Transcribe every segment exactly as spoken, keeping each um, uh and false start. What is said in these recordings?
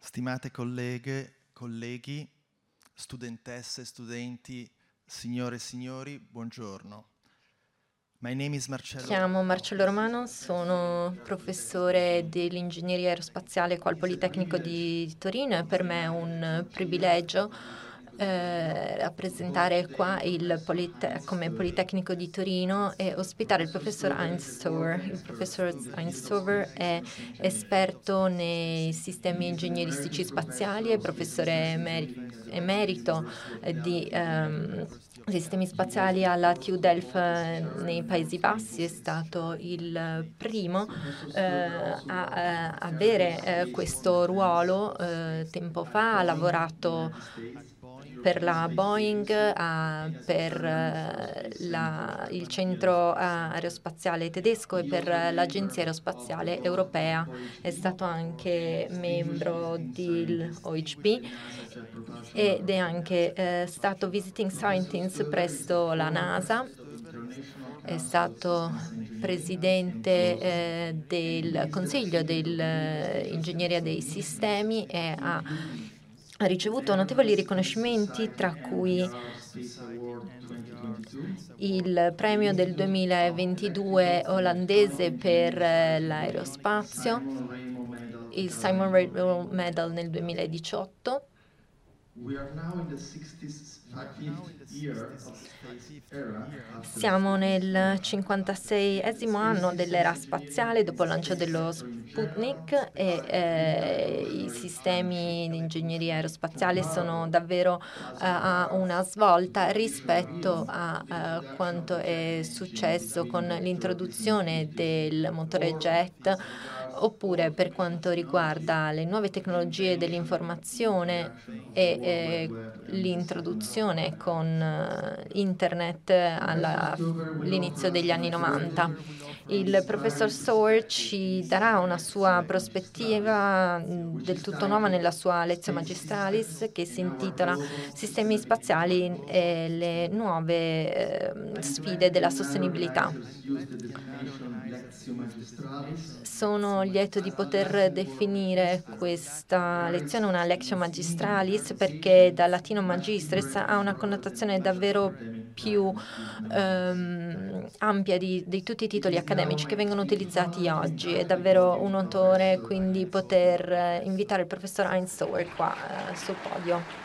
Stimate colleghe, colleghi, studentesse, studenti, signore e signori, buongiorno. My name is Marcello. Chiamo Marcello Romano, sono professore dell'ingegneria aerospaziale qua al Politecnico di Torino e per me è un privilegio eh, rappresentare qua il Polite- come Politecnico di Torino e ospitare il professor Heinz Stover. Il professor Heinz Stover è esperto nei sistemi ingegneristici spaziali, è professore emeri- emerito eh, di ehm, sistemi spaziali alla T U Delft eh, nei Paesi Bassi, è stato il primo eh, a, a avere eh, questo ruolo eh, tempo fa, ha lavorato per la Boeing, a- per eh, la- il centro eh, aerospaziale tedesco e per l'Agenzia aerospaziale europea. È stato anche membro dell'O H B ed è anche eh, stato visiting scientist presso la NASA. È stato presidente eh, del Consiglio dell'Ingegneria dei Sistemi e ha ha ricevuto notevoli riconoscimenti, tra cui il premio del duemilaventidue olandese per eh, l'aerospazio, il Simon Rainbow Medal nel duemiladiciotto. Siamo nel cinquantaseiesimo anno dell'era spaziale dopo il lancio dello Sputnik e eh, i sistemi di ingegneria aerospaziale sono davvero eh, a una svolta rispetto a, a quanto è successo con l'introduzione del motore jet, oppure per quanto riguarda le nuove tecnologie dell'informazione e eh, l'introduzione con eh, internet alla- all'inizio degli anni novanta. Il professor Stover ci darà una sua prospettiva mh, del tutto nuova nella sua lezione magistralis che si intitola Sistemi spaziali e le nuove eh, sfide della sostenibilità. Sono lieto di poter definire questa lezione una lectio magistralis perché dal latino magistris ha una connotazione davvero più ehm, ampia di, di tutti i titoli accademici che vengono utilizzati oggi. È davvero un onore quindi poter eh, invitare il professor Heinz Stover qua eh, sul podio.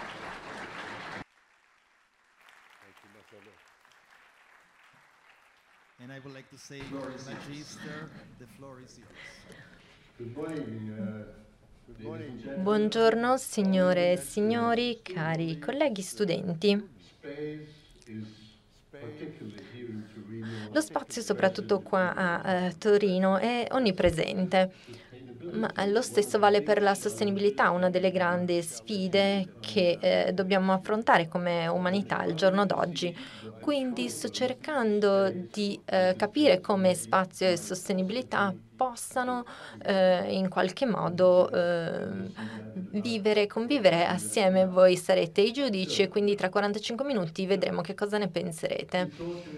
And I would like to say to the Magister, the floor is yours. Good morning, uh, ladies and gentlemen. Buongiorno signore e signori, cari colleghi studenti. Space is particularly here in Torino. Lo spazio, soprattutto qua a eh, Torino, è onnipresente, ma lo stesso vale per la sostenibilità, una delle grandi sfide che eh, dobbiamo affrontare come umanità al giorno d'oggi. Quindi sto cercando di eh, capire come spazio e sostenibilità possano eh, in qualche modo eh, vivere e convivere assieme. Voi sarete i giudici e quindi tra quarantacinque minuti vedremo che cosa ne penserete.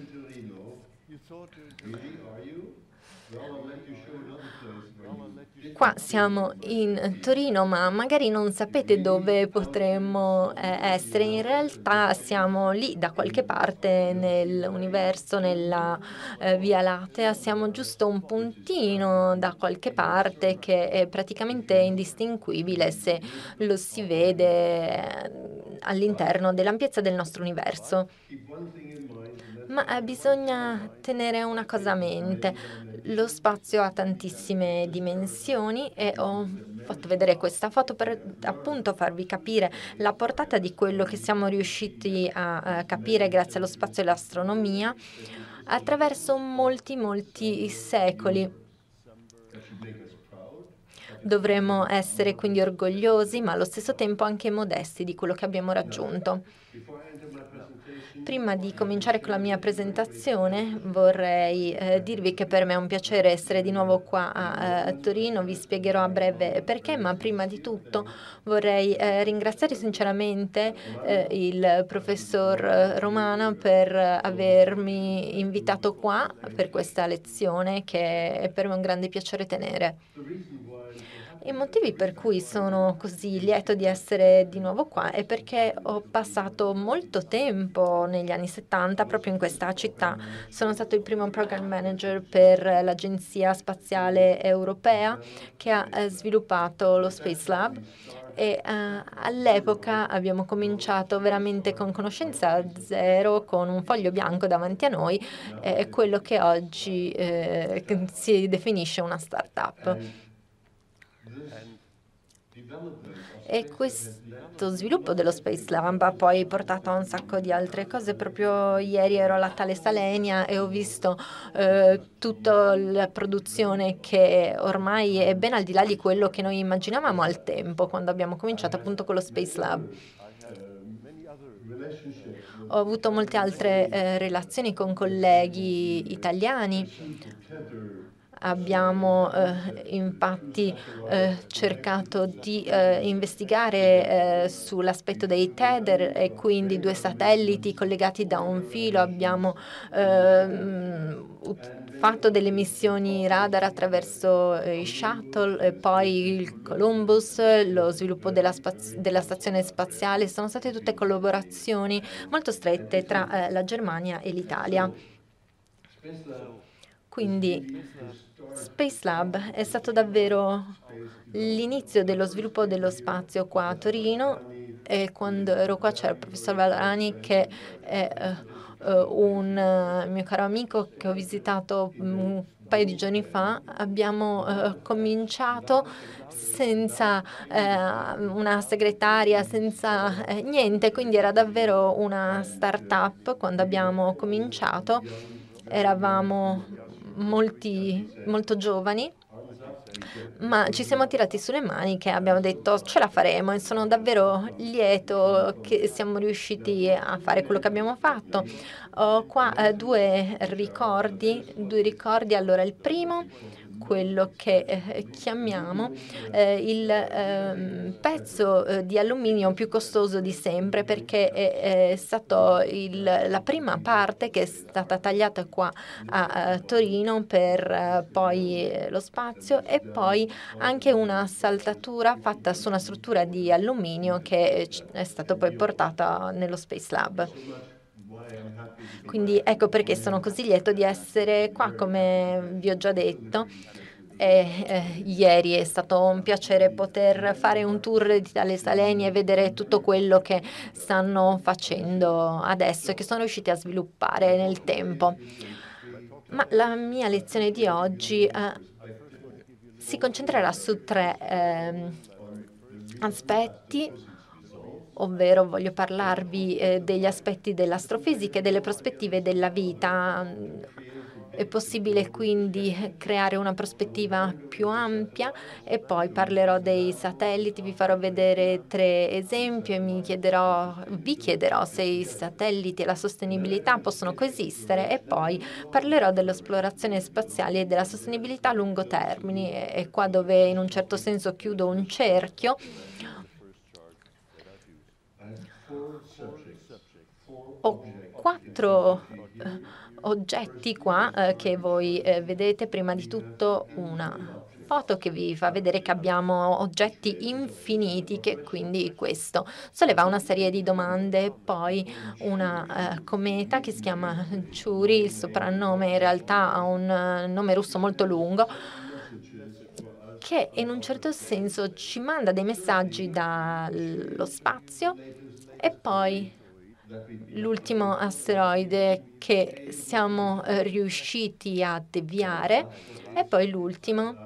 Really, are you? Well, I'll let you show another place where you Qua siamo in Torino, ma magari non sapete dove potremmo eh, essere. In realtà siamo lì da qualche parte nell'universo, nella eh, Via Lattea. Siamo giusto un puntino da qualche parte che è praticamente indistinguibile se lo si vede eh, all'interno dell'ampiezza del nostro universo. keep one thing in mind, and that's Ma eh, bisogna tenere una cosa a mente. Lo spazio ha tantissime dimensioni e ho fatto vedere questa foto per appunto farvi capire la portata di quello che siamo riusciti a, a capire grazie allo spazio e all'astronomia attraverso molti, molti secoli. that should make us proud. Dovremmo essere quindi orgogliosi, ma allo stesso tempo anche modesti di quello che abbiamo raggiunto. Before I enter my presentation, Prima di cominciare con la mia presentazione vorrei eh, dirvi che per me è un piacere essere di nuovo qua a, a Torino, vi spiegherò a breve perché, ma prima di tutto vorrei eh, ringraziare sinceramente eh, il professor Romano per avermi invitato qua per questa lezione che è per me un grande piacere tenere. the reason why perhaps I motivi per cui sono così lieto di essere di nuovo qua è perché ho passato molto tempo negli anni settanta proprio in questa città. Sono stato il primo program manager per l'Agenzia Spaziale Europea che ha eh, sviluppato lo Space Lab e eh, all'epoca abbiamo cominciato veramente con conoscenza zero, con un foglio bianco davanti a noi, è quello che oggi eh, si definisce una startup. E questo sviluppo dello Space Lab ha poi portato a un sacco di altre cose. Proprio ieri ero alla Thales Alenia e ho visto eh, tutta la produzione che ormai è ben al di là di quello che noi immaginavamo al tempo, quando abbiamo cominciato appunto con lo Space Lab. Ho avuto molte altre eh, relazioni con colleghi italiani. Abbiamo eh, infatti eh, cercato di eh, investigare eh, sull'aspetto dei tether e quindi due satelliti collegati da un filo. Abbiamo ehm, fatto delle missioni radar attraverso eh, i shuttle e poi il Columbus, lo sviluppo della, spaz- della stazione spaziale. Sono state tutte collaborazioni molto strette tra eh, la Germania e l'Italia. Quindi Space Lab è stato davvero l'inizio dello sviluppo dello spazio qua a Torino e quando ero qua c'era il professor Valorani che è uh, un uh, mio caro amico che ho visitato un paio di giorni fa. Abbiamo uh, cominciato senza uh, una segretaria, senza uh, niente, quindi era davvero una start-up quando abbiamo cominciato. Eravamo molti, molto giovani, ma ci siamo tirati sulle maniche e abbiamo detto ce la faremo e sono davvero lieto che siamo riusciti a fare quello che abbiamo fatto. Ho qua eh, due ricordi, due ricordi. Allora, il primo, quello che eh, chiamiamo eh, il eh, pezzo eh, di alluminio più costoso di sempre, perché è, è stato il, la prima parte che è stata tagliata qua a, a Torino per eh, poi eh, lo spazio, e poi anche una saldatura fatta su una struttura di alluminio che è stata poi portata nello Space Lab. Quindi ecco perché sono così lieto di essere qua, come vi ho già detto. E, eh, ieri è stato un piacere poter fare un tour di Thales Alenia e vedere tutto quello che stanno facendo adesso e che sono riusciti a sviluppare nel tempo. Ma la mia lezione di oggi eh, si concentrerà su tre ehm, aspetti, ovvero voglio parlarvi eh, degli aspetti dell'astrofisica e delle prospettive della vita. È possibile quindi creare una prospettiva più ampia, e poi parlerò dei satelliti, vi farò vedere tre esempi e mi chiederò, vi chiederò se i satelliti e la sostenibilità possono coesistere, e poi parlerò dell'esplorazione spaziale e della sostenibilità a lungo termine. È qua dove in un certo senso chiudo un cerchio. Ho quattro eh, oggetti qua eh, che voi eh, vedete. Prima di tutto una foto che vi fa vedere che abbiamo oggetti infiniti, che quindi questo solleva una serie di domande. Poi una eh, cometa che si chiama Chury, il soprannome in realtà ha un uh, nome russo molto lungo, che in un certo senso ci manda dei messaggi dallo spazio. E poi l'ultimo asteroide che siamo eh, riusciti a deviare. E poi l'ultimo,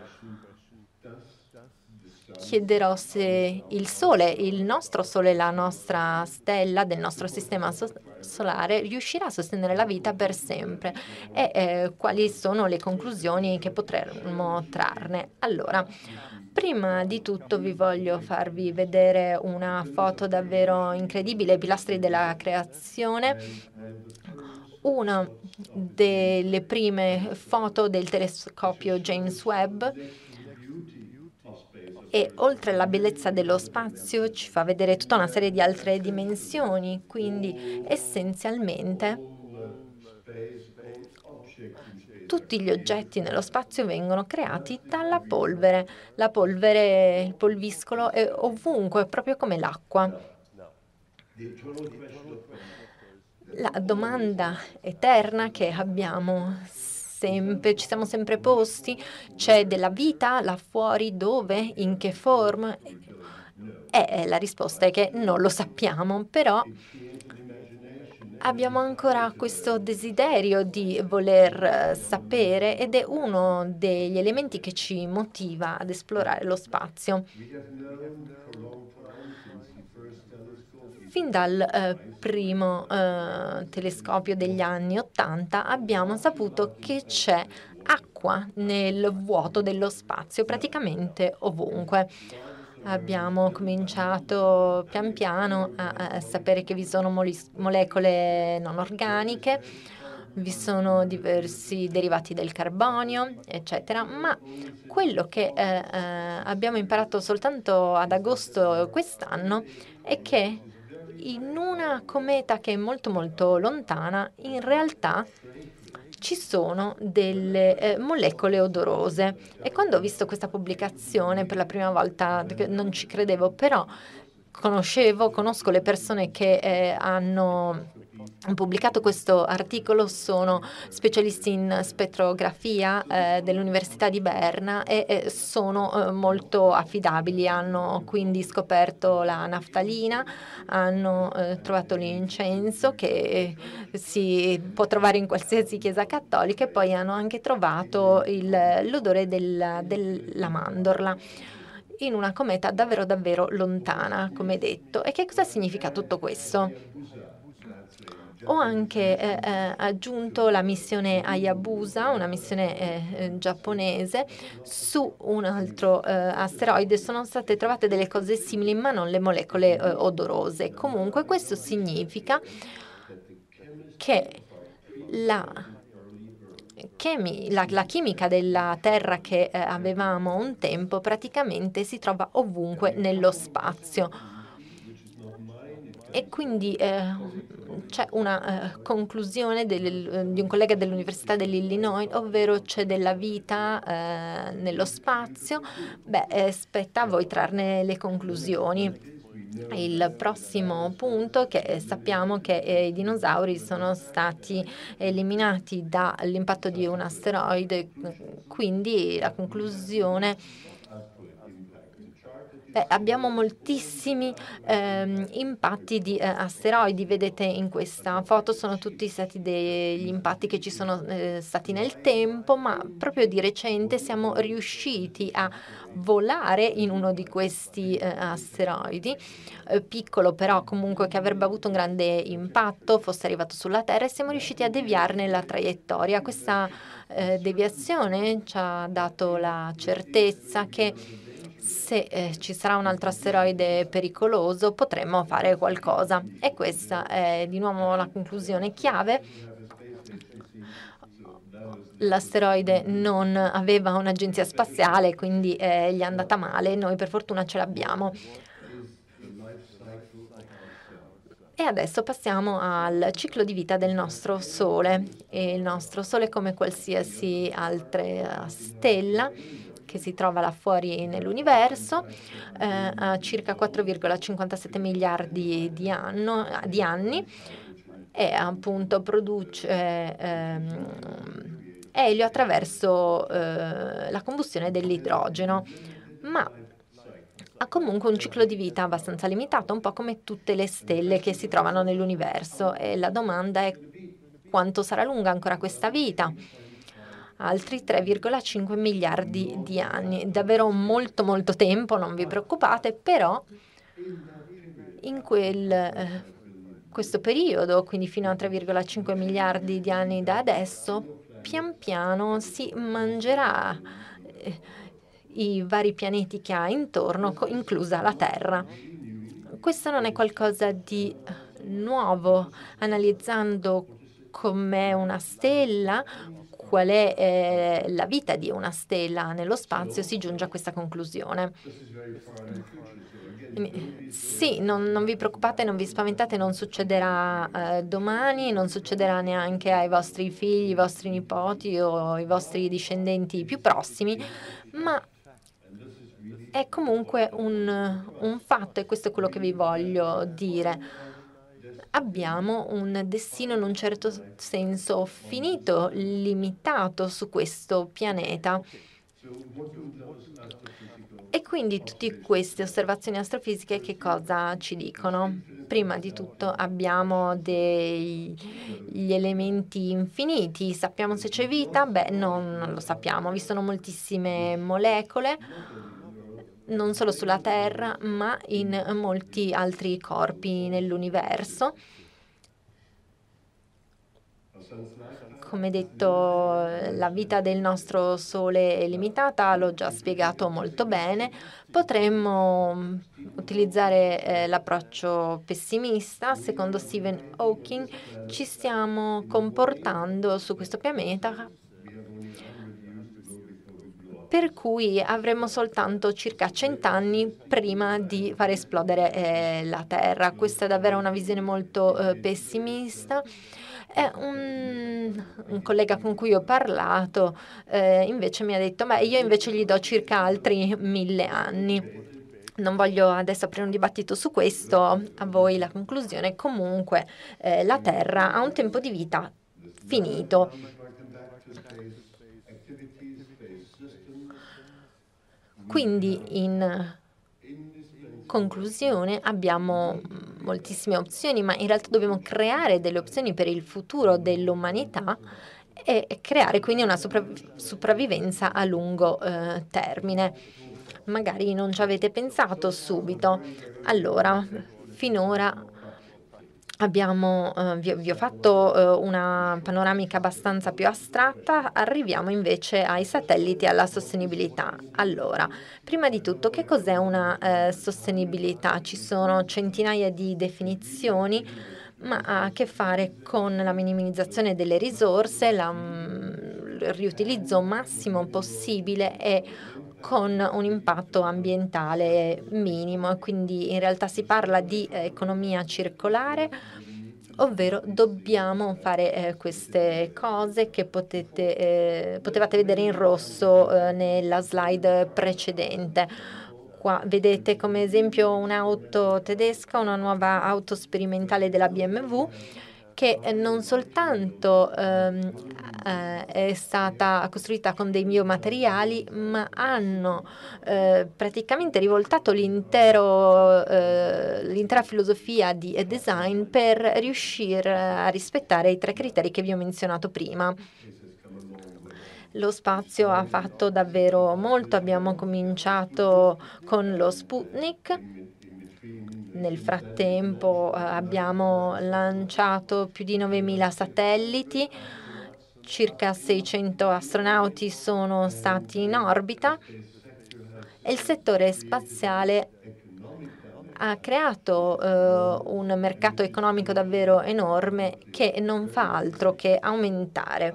chiederò se il Sole, il nostro Sole, la nostra stella del nostro sistema so- solare, riuscirà a sostenere la vita per sempre, e eh, quali sono le conclusioni che potremmo trarne. Allora, prima di tutto vi voglio farvi vedere una foto davvero incredibile, i pilastri della creazione. Una delle prime foto del telescopio James Webb, e oltre alla bellezza dello spazio ci fa vedere tutta una serie di altre dimensioni, quindi essenzialmente tutti gli oggetti nello spazio vengono creati dalla polvere. La polvere, il polviscolo è ovunque, proprio come l'acqua. La domanda eterna che abbiamo sempre, ci siamo sempre posti, c'è della vita là fuori? Dove? In che forma? E la risposta è che non lo sappiamo, però abbiamo ancora questo desiderio di voler sapere ed è uno degli elementi che ci motiva ad esplorare lo spazio. Fin dal eh, primo eh, telescopio degli anni ottanta abbiamo saputo che c'è acqua nel vuoto dello spazio, praticamente ovunque. Abbiamo cominciato pian piano a, a sapere che vi sono molis- molecole non organiche, vi sono diversi derivati del carbonio, eccetera, ma quello che eh, eh, abbiamo imparato soltanto ad agosto quest'anno è che in una cometa che è molto molto lontana, in realtà ci sono delle eh, molecole odorose. E quando ho visto questa pubblicazione per la prima volta, non ci credevo, però conoscevo, conosco le persone che eh, hanno pubblicato questo articolo, sono specialisti in spettrografia eh, dell'Università di Berna e eh, sono eh, molto affidabili, hanno quindi scoperto la naftalina, hanno eh, trovato l'incenso che si può trovare in qualsiasi chiesa cattolica e poi hanno anche trovato il- l'odore del- della mandorla in una cometa davvero davvero lontana, come detto. E che cosa significa tutto questo? Ho anche eh, eh, aggiunto la missione Hayabusa, una missione eh, eh, giapponese, su un altro eh, asteroide. Sono state trovate delle cose simili, ma non le molecole eh, odorose. Comunque questo significa che la, chemi- la- la chimica della Terra che eh, avevamo un tempo praticamente si trova ovunque nello spazio. E quindi eh, c'è una eh, conclusione del- di un collega dell'Università dell'Illinois, ovvero c'è della vita eh, nello spazio. Beh, eh, spetta a voi trarne le conclusioni. Il prossimo punto, che sappiamo che eh, i dinosauri sono stati eliminati dall'impatto di un asteroide, quindi la conclusione. Beh, abbiamo moltissimi ehm, impatti di eh, asteroidi, vedete in questa foto sono tutti stati degli impatti che ci sono eh, stati nel tempo, ma proprio di recente siamo riusciti a volare in uno di questi eh, asteroidi, eh, piccolo però comunque che avrebbe avuto un grande impatto, fosse arrivato sulla Terra e siamo riusciti a deviarne la traiettoria. Questa eh, deviazione ci ha dato la certezza che se eh, ci sarà un altro asteroide pericoloso potremmo fare qualcosa. E questa è di nuovo la conclusione chiave. L'asteroide non aveva un'agenzia spaziale, quindi eh, gli è andata male, noi per fortuna ce l'abbiamo. E adesso passiamo al ciclo di vita del nostro Sole. E il nostro Sole, come qualsiasi altra stella che si trova là fuori nell'universo, eh, ha circa quattro virgola cinquantasette miliardi di, anno, di anni e appunto produce ehm, elio attraverso eh, la combustione dell'idrogeno, ma ha comunque un ciclo di vita abbastanza limitato, un po' come tutte le stelle che si trovano nell'universo. E la domanda è quanto sarà lunga ancora questa vita? Altri tre virgola cinque miliardi di anni. Davvero molto molto tempo, non vi preoccupate, però in quel, eh, questo periodo, quindi fino a tre virgola cinque miliardi di anni da adesso, pian piano si mangerà eh, i vari pianeti che ha intorno, co- inclusa la Terra. Questo non è qualcosa di nuovo, analizzando com'è una stella, qual è eh, la vita di una stella nello spazio, si giunge a questa conclusione. Sì, non, non vi preoccupate, non vi spaventate, non succederà eh, domani, non succederà neanche ai vostri figli, i vostri nipoti o i vostri discendenti più prossimi, ma è comunque un, un fatto e questo è quello che vi voglio dire. Abbiamo un destino in un certo senso finito, limitato su questo pianeta. E quindi tutte queste osservazioni astrofisiche che cosa ci dicono? Prima di tutto abbiamo degli elementi infiniti. Sappiamo se c'è vita? Beh, non, non lo sappiamo. Vi sono moltissime molecole, non solo sulla Terra, ma in molti altri corpi nell'universo. Come detto, la vita del nostro Sole è limitata, l'ho già spiegato molto bene. Potremmo utilizzare eh, l'approccio pessimista. Secondo Stephen Hawking, ci stiamo comportando su questo pianeta per cui avremo soltanto circa cent'anni prima di far esplodere eh, la Terra. Questa è davvero una visione molto eh, pessimista. È un, un collega con cui ho parlato eh, invece mi ha detto, beh, io invece gli do circa altri mille anni. Non voglio adesso aprire un dibattito su questo, a voi la conclusione. Comunque eh, la Terra ha un tempo di vita finito. Quindi in conclusione abbiamo moltissime opzioni, ma in realtà dobbiamo creare delle opzioni per il futuro dell'umanità e creare quindi una sopravvi- sopravvivenza a lungo eh, termine. Magari non ci avete pensato subito. Allora, finora abbiamo, eh, vi, vi ho fatto eh, una panoramica abbastanza più astratta, arriviamo invece ai satelliti e alla sostenibilità. Allora, prima di tutto, che cos'è una eh, sostenibilità? Ci sono centinaia di definizioni, ma ha a che fare con la minimizzazione delle risorse, la, il riutilizzo massimo possibile e con un impatto ambientale minimo. Quindi in realtà si parla di eh, economia circolare, ovvero dobbiamo fare eh, queste cose che potete, eh, potevate vedere in rosso eh, nella slide precedente. Qua vedete come esempio un'auto tedesca, una nuova auto sperimentale della B M W che non soltanto ehm, eh, è stata costruita con dei biomateriali, ma hanno eh, praticamente rivoltato l'intero, eh, l'intera filosofia di design per riuscire a rispettare i tre criteri che vi ho menzionato prima. Lo spazio ha fatto davvero molto, abbiamo cominciato con lo Sputnik. Nel frattempo eh, abbiamo lanciato più di novemila satelliti, circa seicento astronauti sono stati in orbita e il settore spaziale ha creato eh, un mercato economico davvero enorme che non fa altro che aumentare.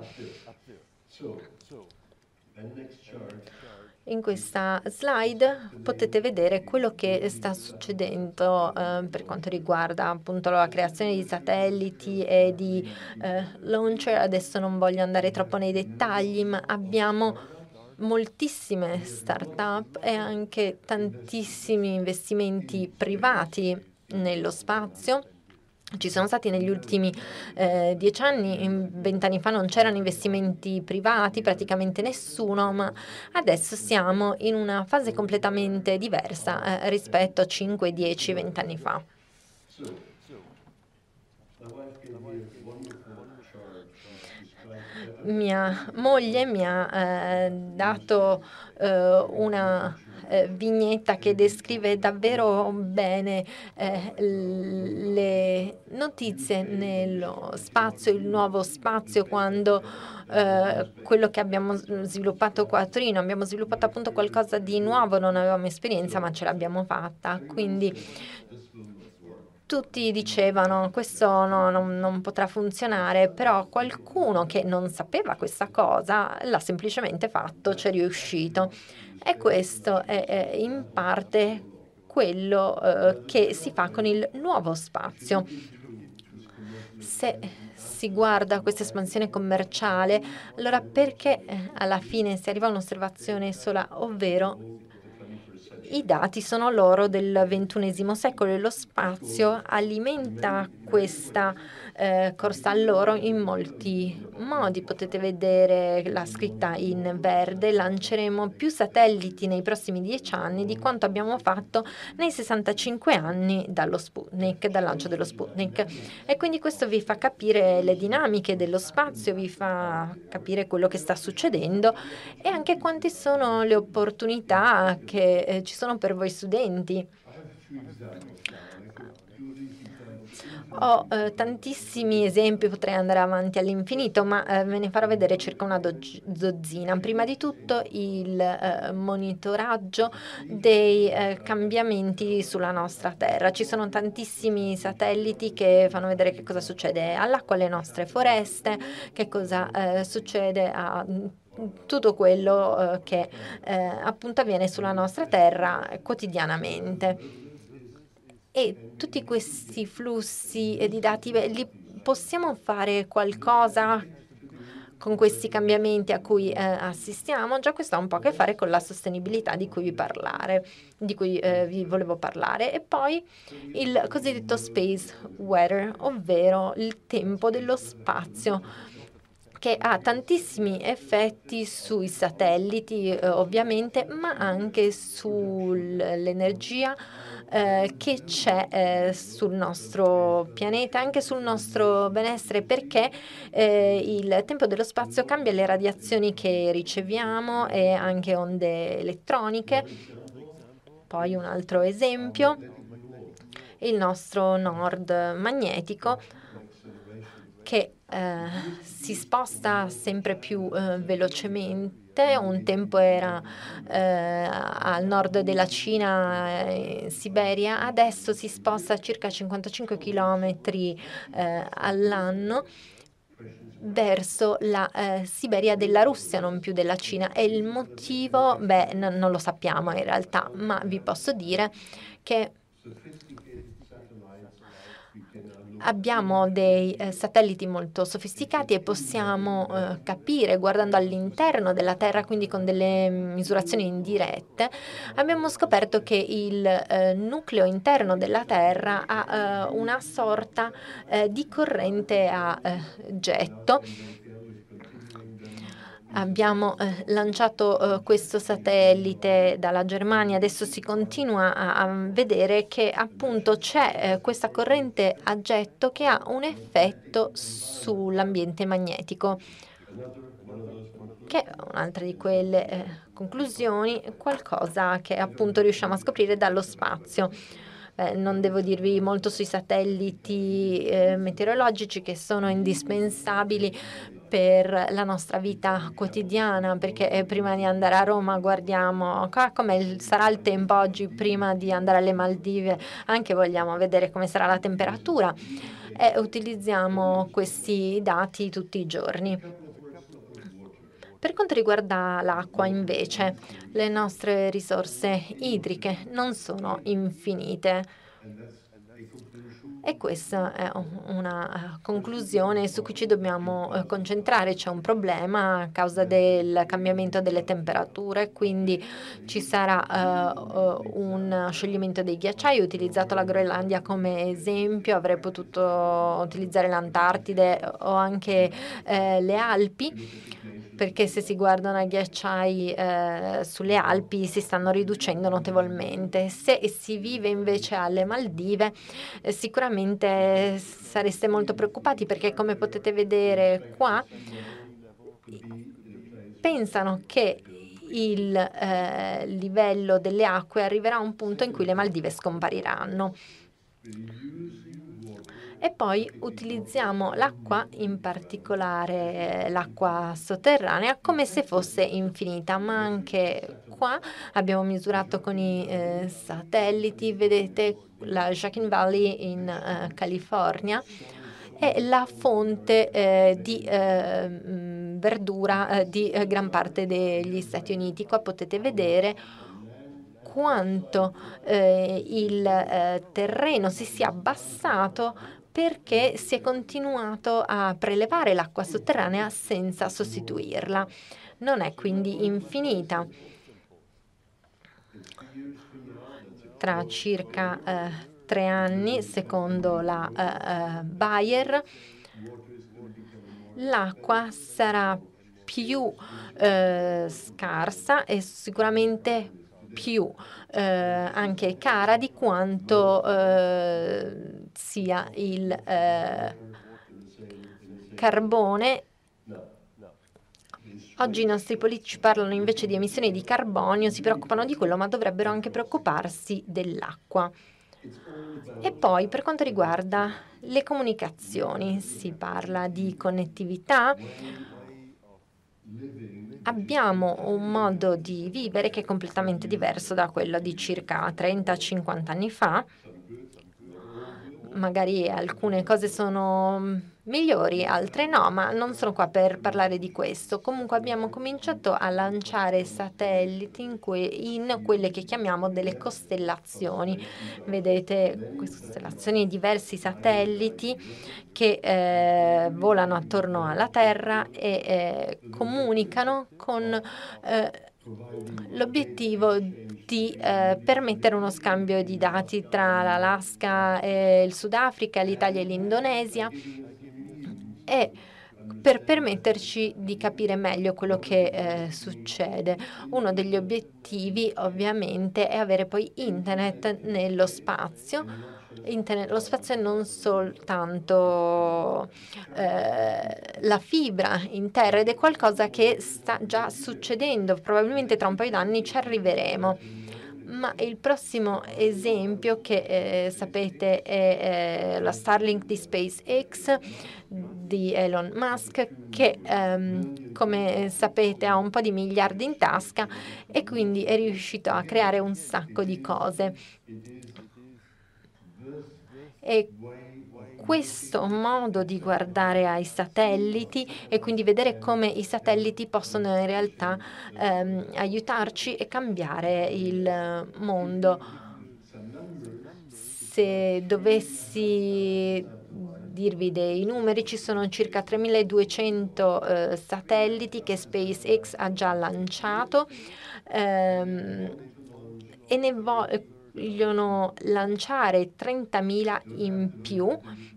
In questa slide potete vedere quello che sta succedendo eh, per quanto riguarda appunto la creazione di satelliti e di eh, launcher. Adesso non voglio andare troppo nei dettagli, ma abbiamo moltissime start-up e anche tantissimi investimenti privati nello spazio. Ci sono stati negli ultimi eh, dieci anni, vent'anni fa non c'erano investimenti privati, praticamente nessuno, ma adesso siamo in una fase completamente diversa eh, rispetto a cinque, dieci, venti anni fa. Mia moglie mi ha eh, dato eh, una eh, vignetta che descrive davvero bene eh, le notizie nello spazio, il nuovo spazio, quando eh, quello che abbiamo sviluppato qua a Torino, abbiamo sviluppato appunto qualcosa di nuovo, non avevamo esperienza ma ce l'abbiamo fatta, quindi tutti dicevano questo no, non, non potrà funzionare, però qualcuno che non sapeva questa cosa l'ha semplicemente fatto, ci è riuscito. E questo è, è in parte quello eh, che si fa con il nuovo spazio. Se si guarda questa espansione commerciale, allora perché eh, alla fine si arriva a un'osservazione sola, ovvero i dati sono l'oro del ventunesimo secolo e lo spazio alimenta questa eh, corsa all'oro in molti modi. Potete vedere la scritta in verde: lanceremo più satelliti nei prossimi dieci anni di quanto abbiamo fatto nei sessantacinque anni dallo Sputnik, dal lancio dello Sputnik. E quindi questo vi fa capire le dinamiche dello spazio, vi fa capire quello che sta succedendo e anche quante sono le opportunità che eh, ci sono per voi studenti. Ho eh, tantissimi esempi, potrei andare avanti all'infinito, ma eh, ve ne farò vedere circa una dozzina. Prima di tutto il eh, monitoraggio dei eh, cambiamenti sulla nostra Terra. Ci sono tantissimi satelliti che fanno vedere che cosa succede all'acqua, alle nostre foreste, che cosa eh, succede a tutto quello eh, che eh, appunto avviene sulla nostra Terra quotidianamente. E tutti questi flussi di dati, beh, li possiamo fare qualcosa con questi cambiamenti a cui eh, assistiamo? Già questo ha un po' a che fare con la sostenibilità di cui vi parlare, di cui eh, vi volevo parlare. E poi il cosiddetto space weather, ovvero il tempo dello spazio, che ha tantissimi effetti sui satelliti eh, ovviamente, ma anche sull'energia eh, che c'è eh, sul nostro pianeta, anche sul nostro benessere, perché eh, il tempo dello spazio cambia le radiazioni che riceviamo e anche onde elettroniche. Poi un altro esempio, il nostro nord magnetico, che eh, si sposta sempre più eh, velocemente. Un tempo era eh, al nord della Cina, eh, in Siberia, adesso si sposta a circa cinquantacinque chilometri eh, all'anno verso la eh, Siberia della Russia, non più della Cina. E il motivo, beh, n- non lo sappiamo in realtà, ma vi posso dire che abbiamo dei eh, satelliti molto sofisticati e possiamo eh, capire, guardando all'interno della Terra, quindi con delle misurazioni indirette, abbiamo scoperto che il eh, nucleo interno della Terra ha eh, una sorta eh, di corrente a eh, getto. Abbiamo eh, lanciato eh, questo satellite dalla Germania, adesso si continua a, a vedere che appunto c'è eh, questa corrente a getto che ha un effetto sull'ambiente magnetico, che è un'altra di quelle eh, conclusioni, qualcosa che appunto riusciamo a scoprire dallo spazio. Eh, non devo dirvi molto sui satelliti eh, meteorologici, che sono indispensabili per la nostra vita quotidiana, perché eh, prima di andare a Roma guardiamo qua come sarà il tempo oggi, prima di andare alle Maldive anche vogliamo vedere come sarà la temperatura e utilizziamo questi dati tutti i giorni. Per quanto riguarda l'acqua, invece, le nostre risorse idriche non sono infinite. E questa è una conclusione su cui ci dobbiamo concentrare. C'è un problema a causa del cambiamento delle temperature, quindi ci sarà uh, un scioglimento dei ghiacciai. Ho utilizzato la Groenlandia come esempio, avrei potuto utilizzare l'Antartide o anche eh, le Alpi, perché se si guardano i ghiacciai eh, sulle Alpi si stanno riducendo notevolmente. Se si vive invece alle Maldive, eh, sicuramente sareste molto preoccupati, perché come potete vedere qua, pensano che il eh, livello delle acque arriverà a un punto in cui le Maldive scompariranno. E poi utilizziamo l'acqua, in particolare l'acqua sotterranea, come se fosse infinita, ma anche qua abbiamo misurato con i eh, satelliti, vedete la Joaquin Valley in eh, California è la fonte eh, di eh, verdura eh, di eh, gran parte degli Stati Uniti. Qua potete vedere quanto eh, il eh, terreno si sia abbassato perché si è continuato a prelevare l'acqua sotterranea senza sostituirla. Non è quindi infinita. Tra circa eh, tre anni, secondo la eh, Bayer, l'acqua sarà più eh, scarsa e sicuramente più eh, anche cara di quanto eh, sia il eh, carbone. Oggi i nostri politici parlano invece di emissioni di carbonio, si preoccupano di quello, ma dovrebbero anche preoccuparsi dell'acqua. E poi, per quanto riguarda le comunicazioni, si parla di connettività. Abbiamo un modo di vivere che è completamente diverso da quello di circa trenta cinquanta anni fa. Magari alcune cose sono migliori, altre no, ma non sono qua per parlare di questo. Comunque abbiamo cominciato a lanciare satelliti in, que in quelle che chiamiamo delle costellazioni. Vedete queste costellazioni, diversi satelliti che eh, volano attorno alla Terra e eh, comunicano con eh, l'obiettivo di eh, permettere uno scambio di dati tra l'Alaska e il Sudafrica, l'Italia e l'Indonesia, e per permetterci di capire meglio quello che eh, succede. Uno degli obiettivi ovviamente è avere poi internet nello spazio. Internet, lo spazio è non soltanto eh, la fibra in terra, ed è qualcosa che sta già succedendo, probabilmente tra un paio d'anni ci arriveremo. Ma il prossimo esempio che eh, sapete è eh, la Starlink di SpaceX di Elon Musk, che ehm, come sapete ha un po' di miliardi in tasca e quindi è riuscito a creare un sacco di cose. E questo modo di guardare ai satelliti e quindi vedere come i satelliti possono in realtà ehm, aiutarci e cambiare il mondo. Se dovessi dirvi dei numeri, ci sono circa tremiladuecento eh, satelliti che SpaceX ha già lanciato ehm, e ne vogliono lanciare trentamila in più.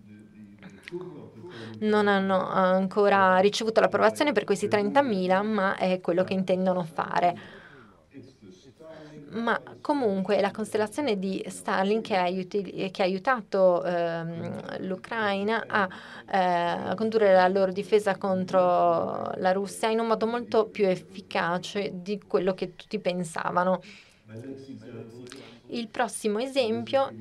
Non hanno ancora ricevuto l'approvazione per questi trentamila, ma è quello che intendono fare. Ma comunque la costellazione di Starlink che ha, aiuti, che ha aiutato ehm, l'Ucraina a eh, condurre la loro difesa contro la Russia in un modo molto più efficace di quello che tutti pensavano. Il prossimo esempio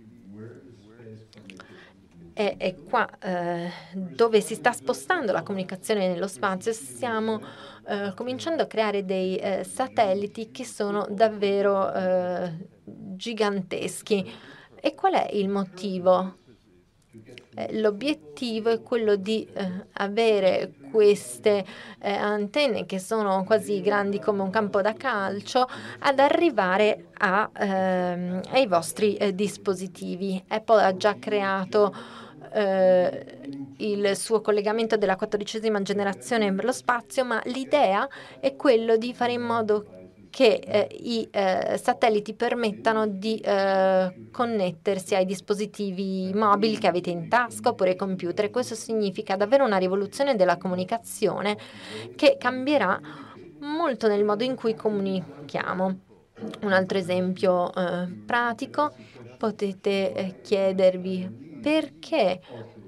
è, è qua eh, dove si sta spostando la comunicazione nello spazio. Stiamo eh, cominciando a creare dei eh, satelliti che sono davvero eh, giganteschi. E qual è il motivo? Eh, l'obiettivo è quello di eh, avere queste eh, antenne che sono quasi grandi come un campo da calcio ad arrivare a, ehm, ai vostri eh, dispositivi. Apple ha già creato eh, il suo collegamento della quattordicesima generazione per lo spazio, ma l'idea è quello di fare in modo che eh, i eh, satelliti permettano di eh, connettersi ai dispositivi mobili che avete in tasca oppure ai computer. Questo significa davvero una rivoluzione della comunicazione che cambierà molto nel modo in cui comunichiamo. Un altro esempio eh, pratico, potete eh, chiedervi perché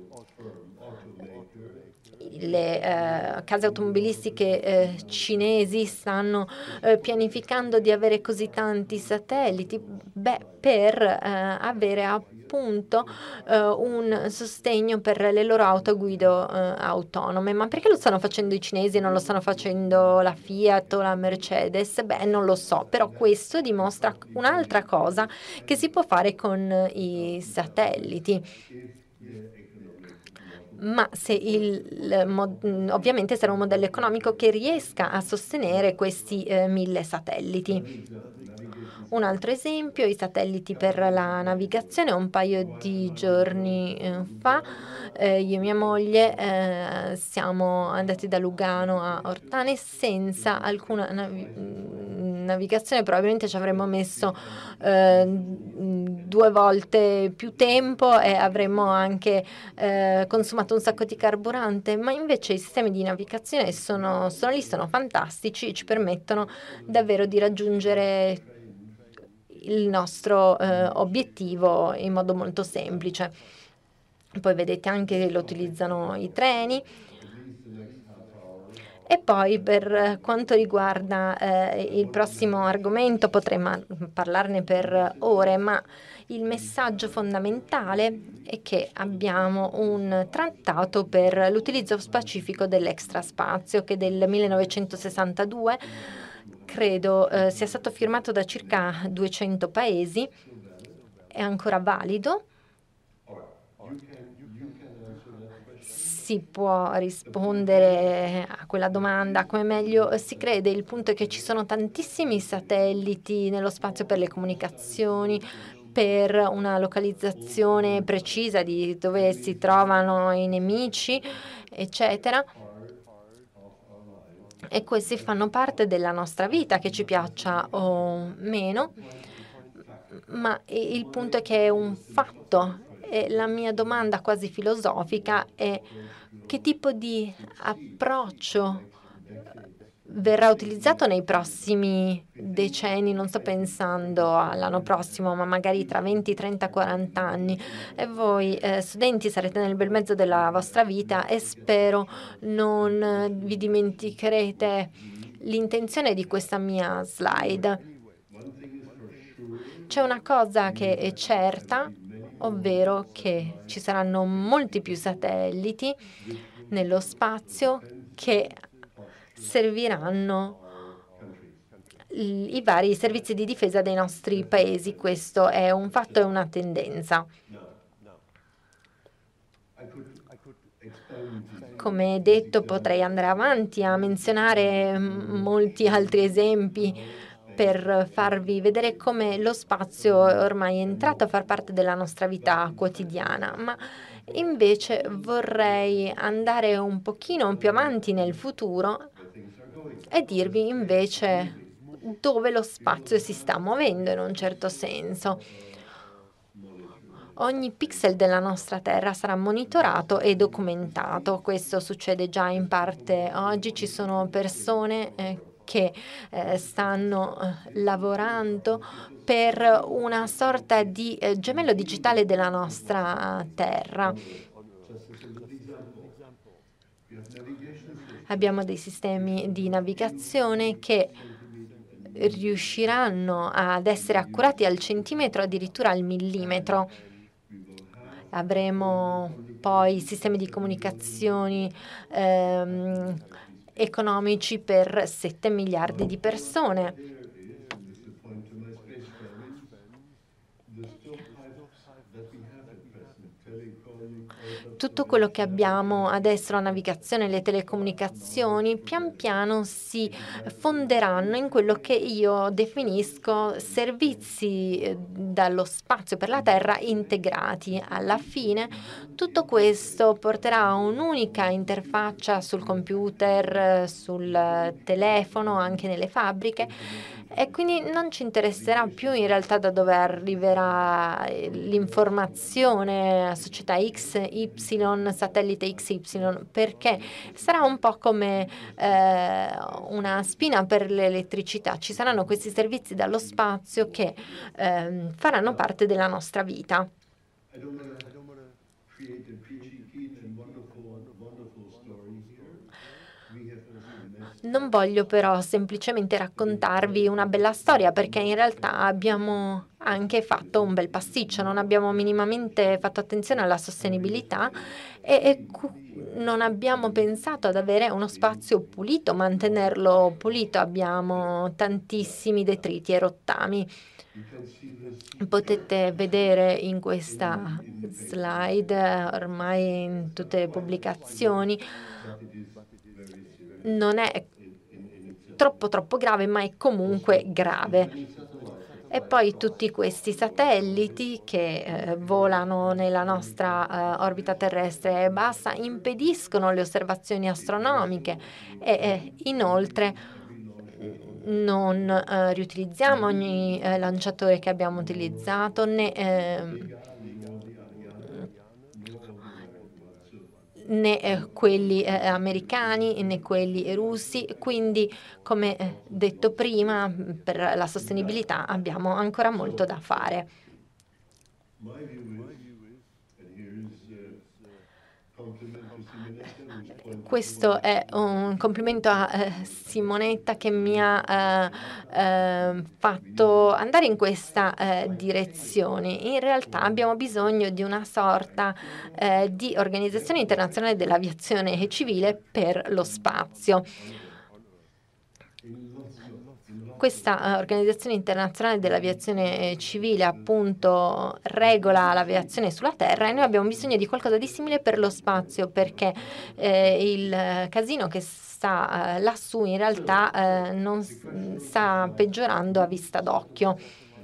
le eh, case automobilistiche eh, cinesi stanno eh, pianificando di avere così tanti satelliti. Beh, per eh, avere appunto eh, un sostegno per le loro auto a guida eh, autonome. Ma perché lo stanno facendo i cinesi e non lo stanno facendo la Fiat o la Mercedes? Beh, non lo so, però questo dimostra un'altra cosa che si può fare con i satelliti. Ma se il, ovviamente sarà un modello economico che riesca a sostenere questi eh, mille satelliti. Un altro esempio, i satelliti per la navigazione. Un paio di giorni eh, fa eh, io e mia moglie eh, siamo andati da Lugano a Ortane senza alcuna navi- navigazione. Probabilmente ci avremmo messo eh, due volte più tempo e avremmo anche eh, consumato un sacco di carburante, ma invece i sistemi di navigazione sono, sono lì, sono fantastici, ci permettono davvero di raggiungere il nostro eh, obiettivo in modo molto semplice. Poi vedete anche che lo utilizzano i treni. E poi per quanto riguarda eh, il prossimo argomento, potrei ma- parlarne per ore, ma il messaggio fondamentale è che abbiamo un trattato per l'utilizzo pacifico dell'extraspazio che è del millenovecentosessantadue, credo eh, sia stato firmato da circa duecento paesi, è ancora valido. Si può rispondere a quella domanda come meglio si crede. Il punto è che ci sono tantissimi satelliti nello spazio per le comunicazioni, per una localizzazione precisa di dove si trovano i nemici, eccetera. E questi fanno parte della nostra vita, che ci piaccia o meno, ma il punto è che è un fatto. E la mia domanda quasi filosofica è: che tipo di approccio verrà utilizzato nei prossimi decenni? Non sto pensando all'anno prossimo, ma magari tra venti, trenta, quaranta anni. E voi, eh, studenti, sarete nel bel mezzo della vostra vita e spero non vi dimenticherete l'intenzione di questa mia slide. C'è una cosa che è certa, ovvero che ci saranno molti più satelliti nello spazio che serviranno i i vari servizi di difesa dei nostri paesi. Questo è un fatto e una tendenza. Come detto, potrei andare avanti a menzionare molti altri esempi per farvi vedere come lo spazio è ormai entrato a far parte della nostra vita quotidiana, ma invece vorrei andare un pochino più avanti nel futuro e dirvi invece dove lo spazio si sta muovendo in un certo senso. Ogni pixel della nostra Terra sarà monitorato e documentato. Questo succede già in parte oggi. Ci sono persone eh, che eh, stanno eh, lavorando per una sorta di eh, gemello digitale della nostra Terra. Abbiamo dei sistemi di navigazione che riusciranno ad essere accurati al centimetro, addirittura al millimetro. Avremo poi sistemi di comunicazioni ehm, economici per sette miliardi di persone. Tutto quello che abbiamo adesso, la navigazione e le telecomunicazioni, pian piano si fonderanno in quello che io definisco servizi dallo spazio per la Terra integrati. Alla fine tutto questo porterà a un'unica interfaccia sul computer, sul telefono, anche nelle fabbriche. E quindi non ci interesserà più in realtà da dove arriverà l'informazione, società X, Y, satellite X Y, perché sarà un po' come eh, una spina per l'elettricità. Ci saranno questi servizi dallo spazio che eh, faranno parte della nostra vita. Non voglio però semplicemente raccontarvi una bella storia, perché in realtà abbiamo anche fatto un bel pasticcio, non abbiamo minimamente fatto attenzione alla sostenibilità e, e non abbiamo pensato ad avere uno spazio pulito, mantenerlo pulito. Abbiamo tantissimi detriti e rottami. Potete vedere in questa slide, ormai in tutte le pubblicazioni, non è troppo troppo grave, ma è comunque grave. E poi tutti questi satelliti che eh, volano nella nostra eh, orbita terrestre e bassa impediscono le osservazioni astronomiche e eh, inoltre non eh, riutilizziamo ogni eh, lanciatore che abbiamo utilizzato né, ehm, né eh, quelli eh, americani né quelli russi, quindi come eh, detto prima, per la sostenibilità abbiamo ancora molto da fare. My view is, and here is uh, compliment to Simonetta, who's pointed Questo towards è un complimento a eh, Simonetta che mi ha eh, eh, fatto andare in questa eh, direzione. In realtà abbiamo bisogno di una sorta eh, di organizzazione internazionale dell'aviazione civile per lo spazio. in lots of, in lots Questa eh, organizzazione internazionale dell'aviazione eh, civile appunto regola l'aviazione sulla Terra e noi abbiamo bisogno di qualcosa di simile per lo spazio perché eh, il eh, casino che sta eh, lassù in realtà eh, non s- sta peggiorando a vista d'occhio.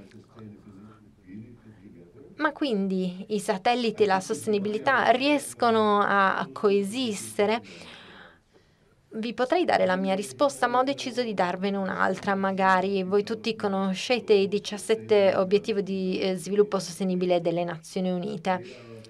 Ma quindi i satelliti e la sostenibilità riescono a, a coesistere? Vi potrei dare la mia risposta, ma ho deciso di darvene un'altra. Magari voi tutti conoscete i diciassette obiettivi di eh, sviluppo sostenibile delle Nazioni Unite.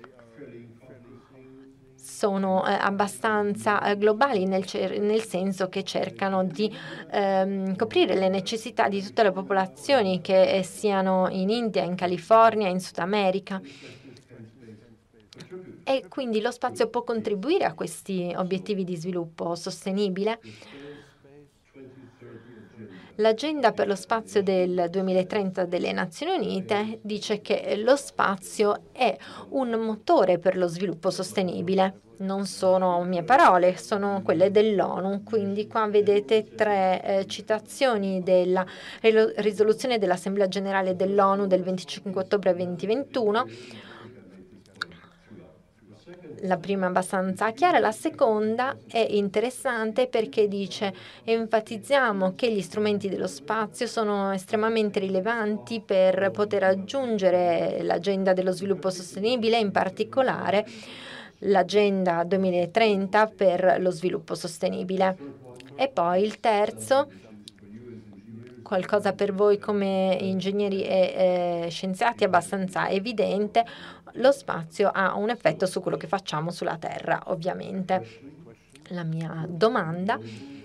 Sono eh, abbastanza eh, globali nel, cer- nel senso che cercano di ehm, coprire le necessità di tutte le popolazioni, che eh, siano in India, in California, in Sud America. E quindi lo spazio può contribuire a questi obiettivi di sviluppo sostenibile. L'agenda per lo spazio del duemilatrenta delle Nazioni Unite dice che lo spazio è un motore per lo sviluppo sostenibile. Non sono mie parole, sono quelle dell'ONU. Quindi qua vedete tre eh, citazioni della relo- risoluzione dell'Assemblea Generale dell'ONU del venticinque ottobre duemilaventuno. La prima è abbastanza chiara, la seconda è interessante perché dice: enfatizziamo che gli strumenti dello spazio sono estremamente rilevanti per poter raggiungere l'agenda dello sviluppo sostenibile, in particolare l'agenda duemilatrenta per lo sviluppo sostenibile. E poi il terzo, qualcosa per voi come ingegneri e eh, scienziati abbastanza evidente: lo spazio ha un effetto su quello che facciamo sulla Terra, ovviamente. La mia domanda: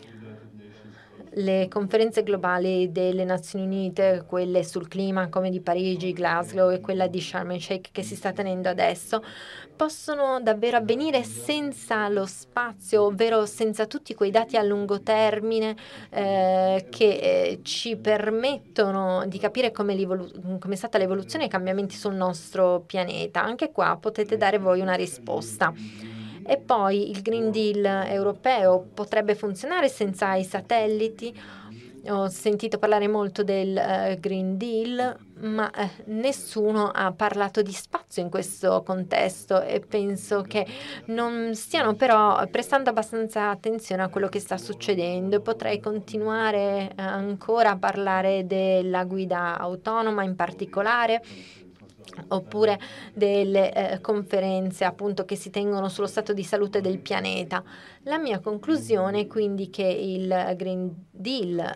le conferenze globali delle Nazioni Unite, quelle sul clima come di Parigi, Glasgow e quella di Sharm el Sheikh che si sta tenendo adesso, possono davvero avvenire senza lo spazio, ovvero senza tutti quei dati a lungo termine eh, che eh, ci permettono di capire come, come è stata l'evoluzione e i cambiamenti sul nostro pianeta? Anche qua potete dare voi una risposta. E poi il Green Deal europeo potrebbe funzionare senza i satelliti? Ho sentito parlare molto del uh, Green Deal, ma eh, nessuno ha parlato di spazio in questo contesto e penso che non stiano però prestando abbastanza attenzione a quello che sta succedendo. Potrei continuare ancora a parlare della guida autonoma in particolare, oppure delle eh, conferenze appunto che si tengono sullo stato di salute del pianeta. La mia conclusione è quindi che il Green Deal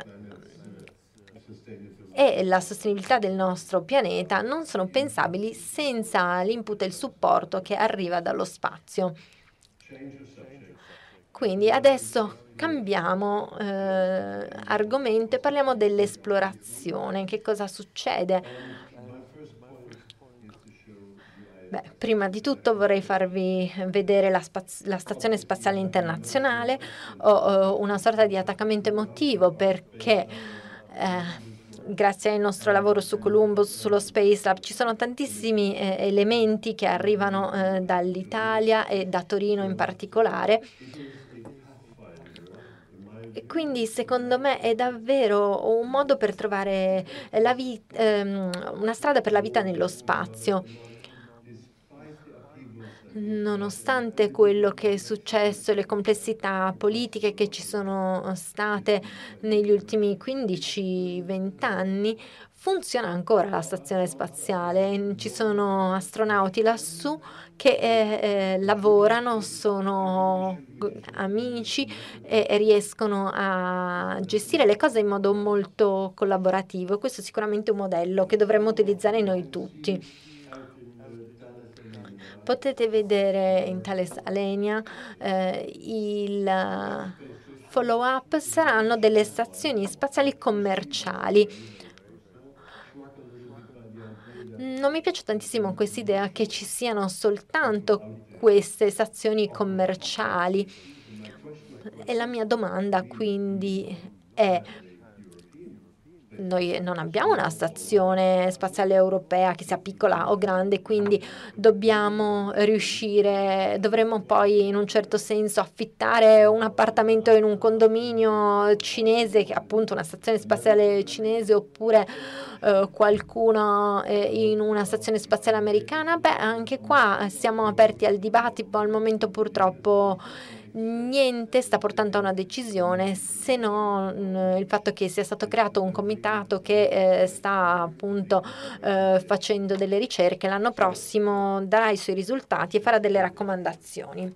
e la sostenibilità del nostro pianeta non sono pensabili senza l'input e il supporto che arriva dallo spazio. Quindi adesso cambiamo eh, argomento e parliamo dell'esplorazione. Che cosa succede? Beh, prima di tutto vorrei farvi vedere la, spaz- la Stazione Spaziale Internazionale. Ho, ho una sorta di attaccamento emotivo perché eh, grazie al nostro lavoro su Columbus, sullo Space Lab, ci sono tantissimi eh, elementi che arrivano eh, dall'Italia e da Torino in particolare. E quindi secondo me è davvero un modo per trovare la vit- ehm, una strada per la vita nello spazio. nonostante quello che è successo e le complessità politiche che ci sono state negli ultimi quindici venti anni, funziona ancora la stazione spaziale. Ci sono astronauti lassù che eh, eh, lavorano, sono amici e riescono a gestire le cose in modo molto collaborativo. Questo è sicuramente un modello che dovremmo utilizzare noi tutti. Potete vedere in Thales Alenia eh, il follow-up saranno delle stazioni spaziali commerciali. Non mi piace tantissimo questa idea che ci siano soltanto queste stazioni commerciali. E la mia domanda quindi è: noi non abbiamo una stazione spaziale europea che sia piccola o grande, quindi dobbiamo riuscire, dovremmo poi in un certo senso affittare un appartamento in un condominio cinese, che è appunto una stazione spaziale cinese, oppure eh, qualcuno eh, in una stazione spaziale americana. Beh, anche qua siamo aperti al dibattito, al momento purtroppo niente sta portando a una decisione, se non il fatto che sia stato creato un comitato che eh, sta appunto eh, facendo delle ricerche. L'anno prossimo darà i suoi risultati e farà delle raccomandazioni.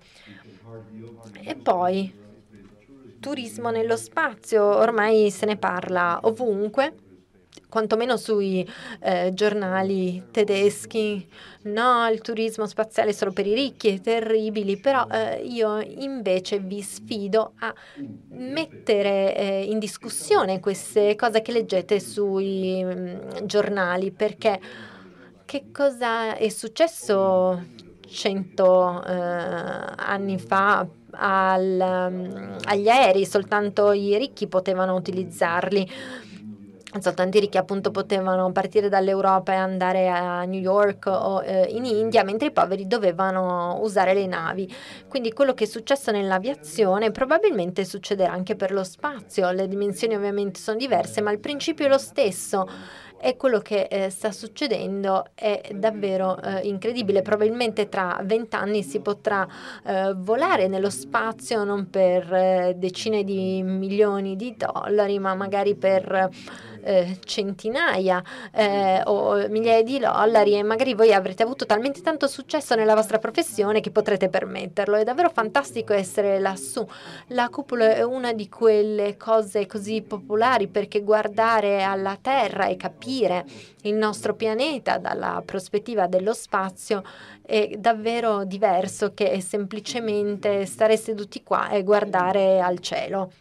E poi turismo nello spazio, ormai se ne parla ovunque, quantomeno sui eh, giornali tedeschi. No, il turismo spaziale è solo per i ricchi, è terribile, però eh, io invece vi sfido a mettere eh, in discussione queste cose che leggete sui mh, giornali, perché che cosa è successo cento eh, anni fa al, um, agli aerei? Soltanto i ricchi potevano utilizzarli. Soltanto i ricchi appunto potevano partire dall'Europa e andare a New York o eh, in India, mentre i poveri dovevano usare le navi. Quindi quello che è successo nell'aviazione probabilmente succederà anche per lo spazio. Le dimensioni ovviamente sono diverse, ma il principio è lo stesso. E quello che eh, sta succedendo è davvero eh, incredibile. Probabilmente tra vent'anni si potrà eh, volare nello spazio non per eh, decine di milioni di dollari, ma magari per eh, centinaia eh, o migliaia di dollari, e magari voi avrete avuto talmente tanto successo nella vostra professione che potrete permetterlo. È davvero fantastico essere lassù. La cupola è una di quelle cose così popolari, perché guardare alla Terra e capire il nostro pianeta dalla prospettiva dello spazio è davvero diverso che semplicemente stare seduti qua e guardare al cielo.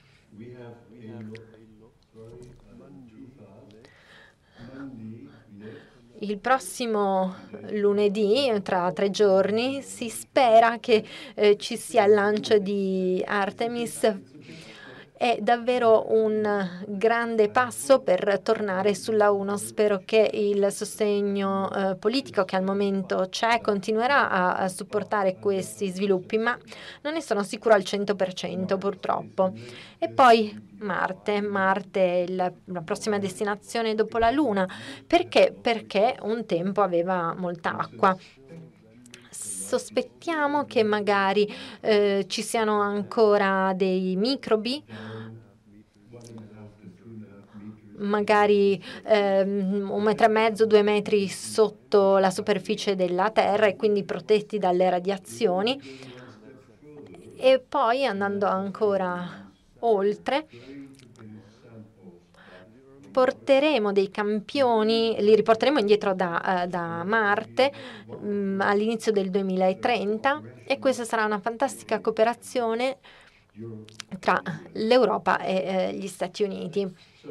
Il prossimo lunedì, tra tre giorni, si spera che eh, ci sia il lancio di Artemis. È davvero un grande passo per tornare sulla Luna. Spero che il sostegno eh, politico che al momento c'è continuerà a, a supportare questi sviluppi, ma non ne sono sicura al cento per cento purtroppo. E poi Marte. Marte è la, la prossima destinazione dopo la Luna. Perché? Perché un tempo aveva molta acqua. Sospettiamo che magari eh, ci siano ancora dei microbi, magari ehm, un metro e mezzo, due metri sotto la superficie della Terra, e quindi protetti dalle radiazioni. E poi, andando ancora oltre, porteremo dei campioni, li riporteremo indietro da, uh, da Marte um, all'inizio del duemilatrenta, e questa sarà una fantastica cooperazione tra l'Europa e eh, gli Stati Uniti.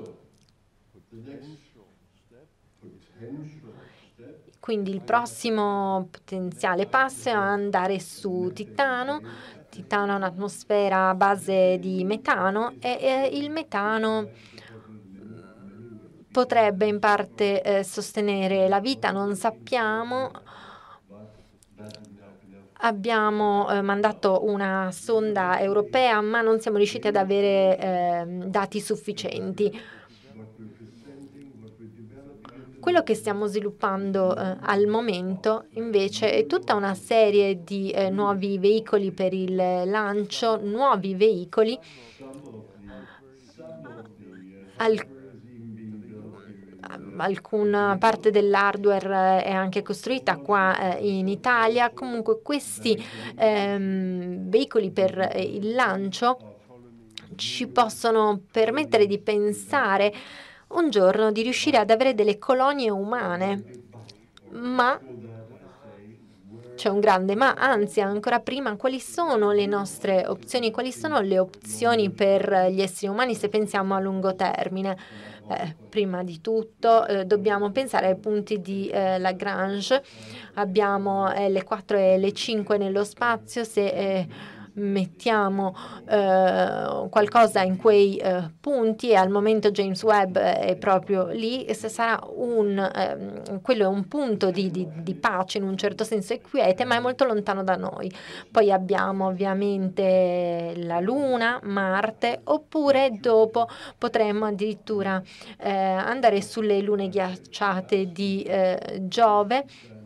Quindi il prossimo potenziale passo è andare su Titano. Titano ha un'atmosfera a base di metano, e eh, il metano potrebbe in parte eh, sostenere la vita, non sappiamo. Abbiamo eh, mandato una sonda europea, ma non siamo riusciti ad avere eh, dati sufficienti. Quello che stiamo sviluppando eh, al momento invece è tutta una serie di eh, nuovi veicoli per il lancio, nuovi veicoli. Al- alcuna parte dell'hardware è anche costruita qua eh, in Italia. Comunque questi ehm, veicoli per eh, il lancio ci possono permettere di pensare un giorno di riuscire ad avere delle colonie umane, ma c'è un grande ma, anzi ancora prima, quali sono le nostre opzioni, quali sono le opzioni per gli esseri umani se pensiamo a lungo termine? Eh, prima di tutto eh, dobbiamo pensare ai punti di eh, Lagrange, abbiamo eh, le quattro e le cinque nello spazio, se eh, mettiamo eh, qualcosa in quei eh, punti, e al momento James Webb è proprio lì, e se sarà un, eh, quello è un punto di, di, di pace in un certo senso, e quiete, ma è molto lontano da noi. Poi abbiamo ovviamente la Luna, Marte, oppure dopo potremmo addirittura eh, andare sulle lune ghiacciate di eh, Giove.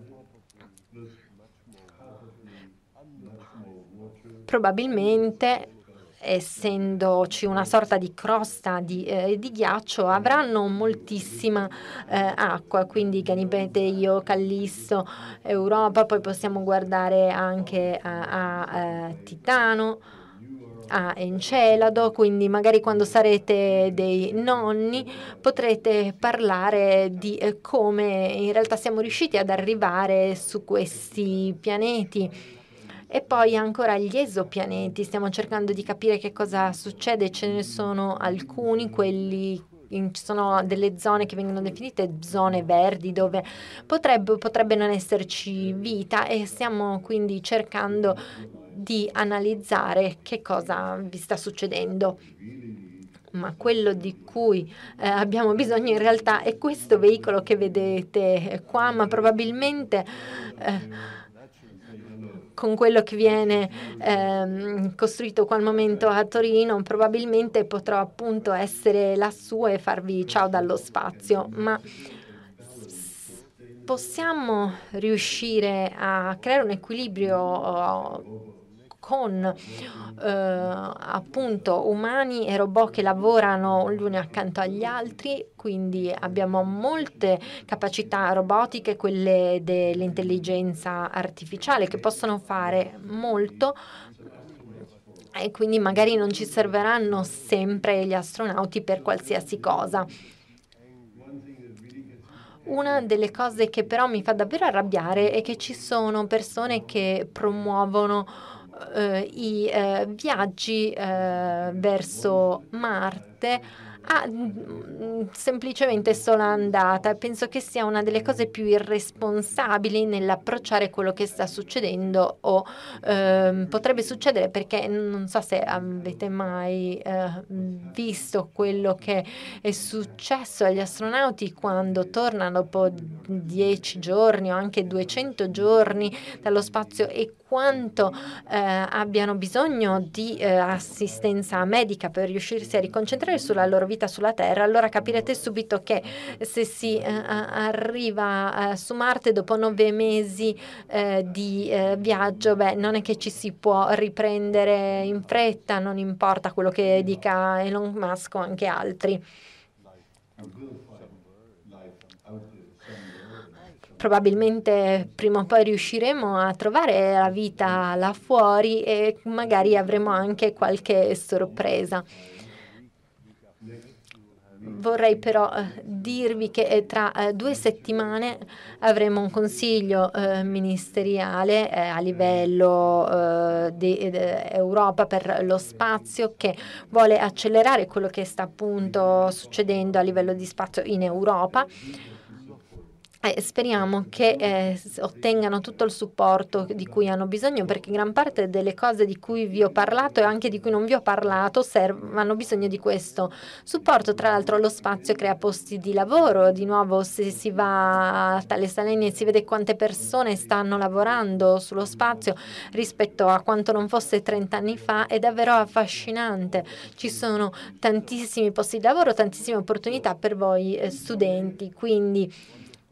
Probabilmente, essendoci una sorta di crosta di, eh, di ghiaccio, avranno moltissima eh, acqua, quindi Ganymede, Io, Callisto, Europa. Poi possiamo guardare anche a, a, a Titano, a Encelado, quindi magari quando sarete dei nonni potrete parlare di eh, come in realtà siamo riusciti ad arrivare su questi pianeti. E poi ancora gli esopianeti, stiamo cercando di capire che cosa succede, ce ne sono alcuni, quelli in, ci sono delle zone che vengono definite zone verdi dove potrebbe, potrebbe non esserci vita, e stiamo quindi cercando di analizzare che cosa vi sta succedendo. Ma quello di cui eh, abbiamo bisogno in realtà è questo veicolo che vedete qua, ma probabilmente eh, con quello che viene ehm, costruito qua al momento a Torino, probabilmente potrò appunto essere lassù e farvi ciao dallo spazio, ma possiamo riuscire a creare un equilibrio con eh, appunto umani e robot che lavorano gli uni accanto agli altri, quindi abbiamo molte capacità robotiche, quelle dell'intelligenza artificiale, che possono fare molto, e quindi magari non ci serviranno sempre gli astronauti per qualsiasi cosa. Una delle cose che però mi fa davvero arrabbiare è che ci sono persone che promuovono eh, i eh, viaggi eh, verso Marte a mm, semplicemente sola andata, e penso che sia una delle cose più irresponsabili nell'approcciare quello che sta succedendo o ehm, potrebbe succedere, perché non so se avete mai eh, visto quello che è successo agli astronauti quando tornano dopo dieci giorni o anche duecento giorni dallo spazio, e quanto eh, abbiano bisogno di eh, assistenza medica per riuscirsi a riconcentrare sulla loro vita sulla Terra. Allora capirete subito che se si eh, arriva eh, su Marte dopo nove mesi eh, di eh, viaggio, beh, non è che ci si può riprendere in fretta, non importa quello che dica Elon Musk o anche altri. Probabilmente prima o poi riusciremo a trovare la vita là fuori, e magari avremo anche qualche sorpresa. Vorrei però eh, dirvi che eh, tra eh, due settimane avremo un consiglio eh, ministeriale eh, a livello eh, di eh, Europa per lo spazio, che vuole accelerare quello che sta appunto succedendo a livello di spazio in Europa. Eh, speriamo che eh, ottengano tutto il supporto di cui hanno bisogno, perché gran parte delle cose di cui vi ho parlato e anche di cui non vi ho parlato serv- hanno bisogno di questo supporto. Tra l'altro lo spazio crea posti di lavoro, di nuovo se si va a Tale Saleni e si vede quante persone stanno lavorando sullo spazio rispetto a quanto non fosse trenta anni fa, è davvero affascinante. Ci sono tantissimi posti di lavoro, tantissime opportunità per voi eh, studenti, quindi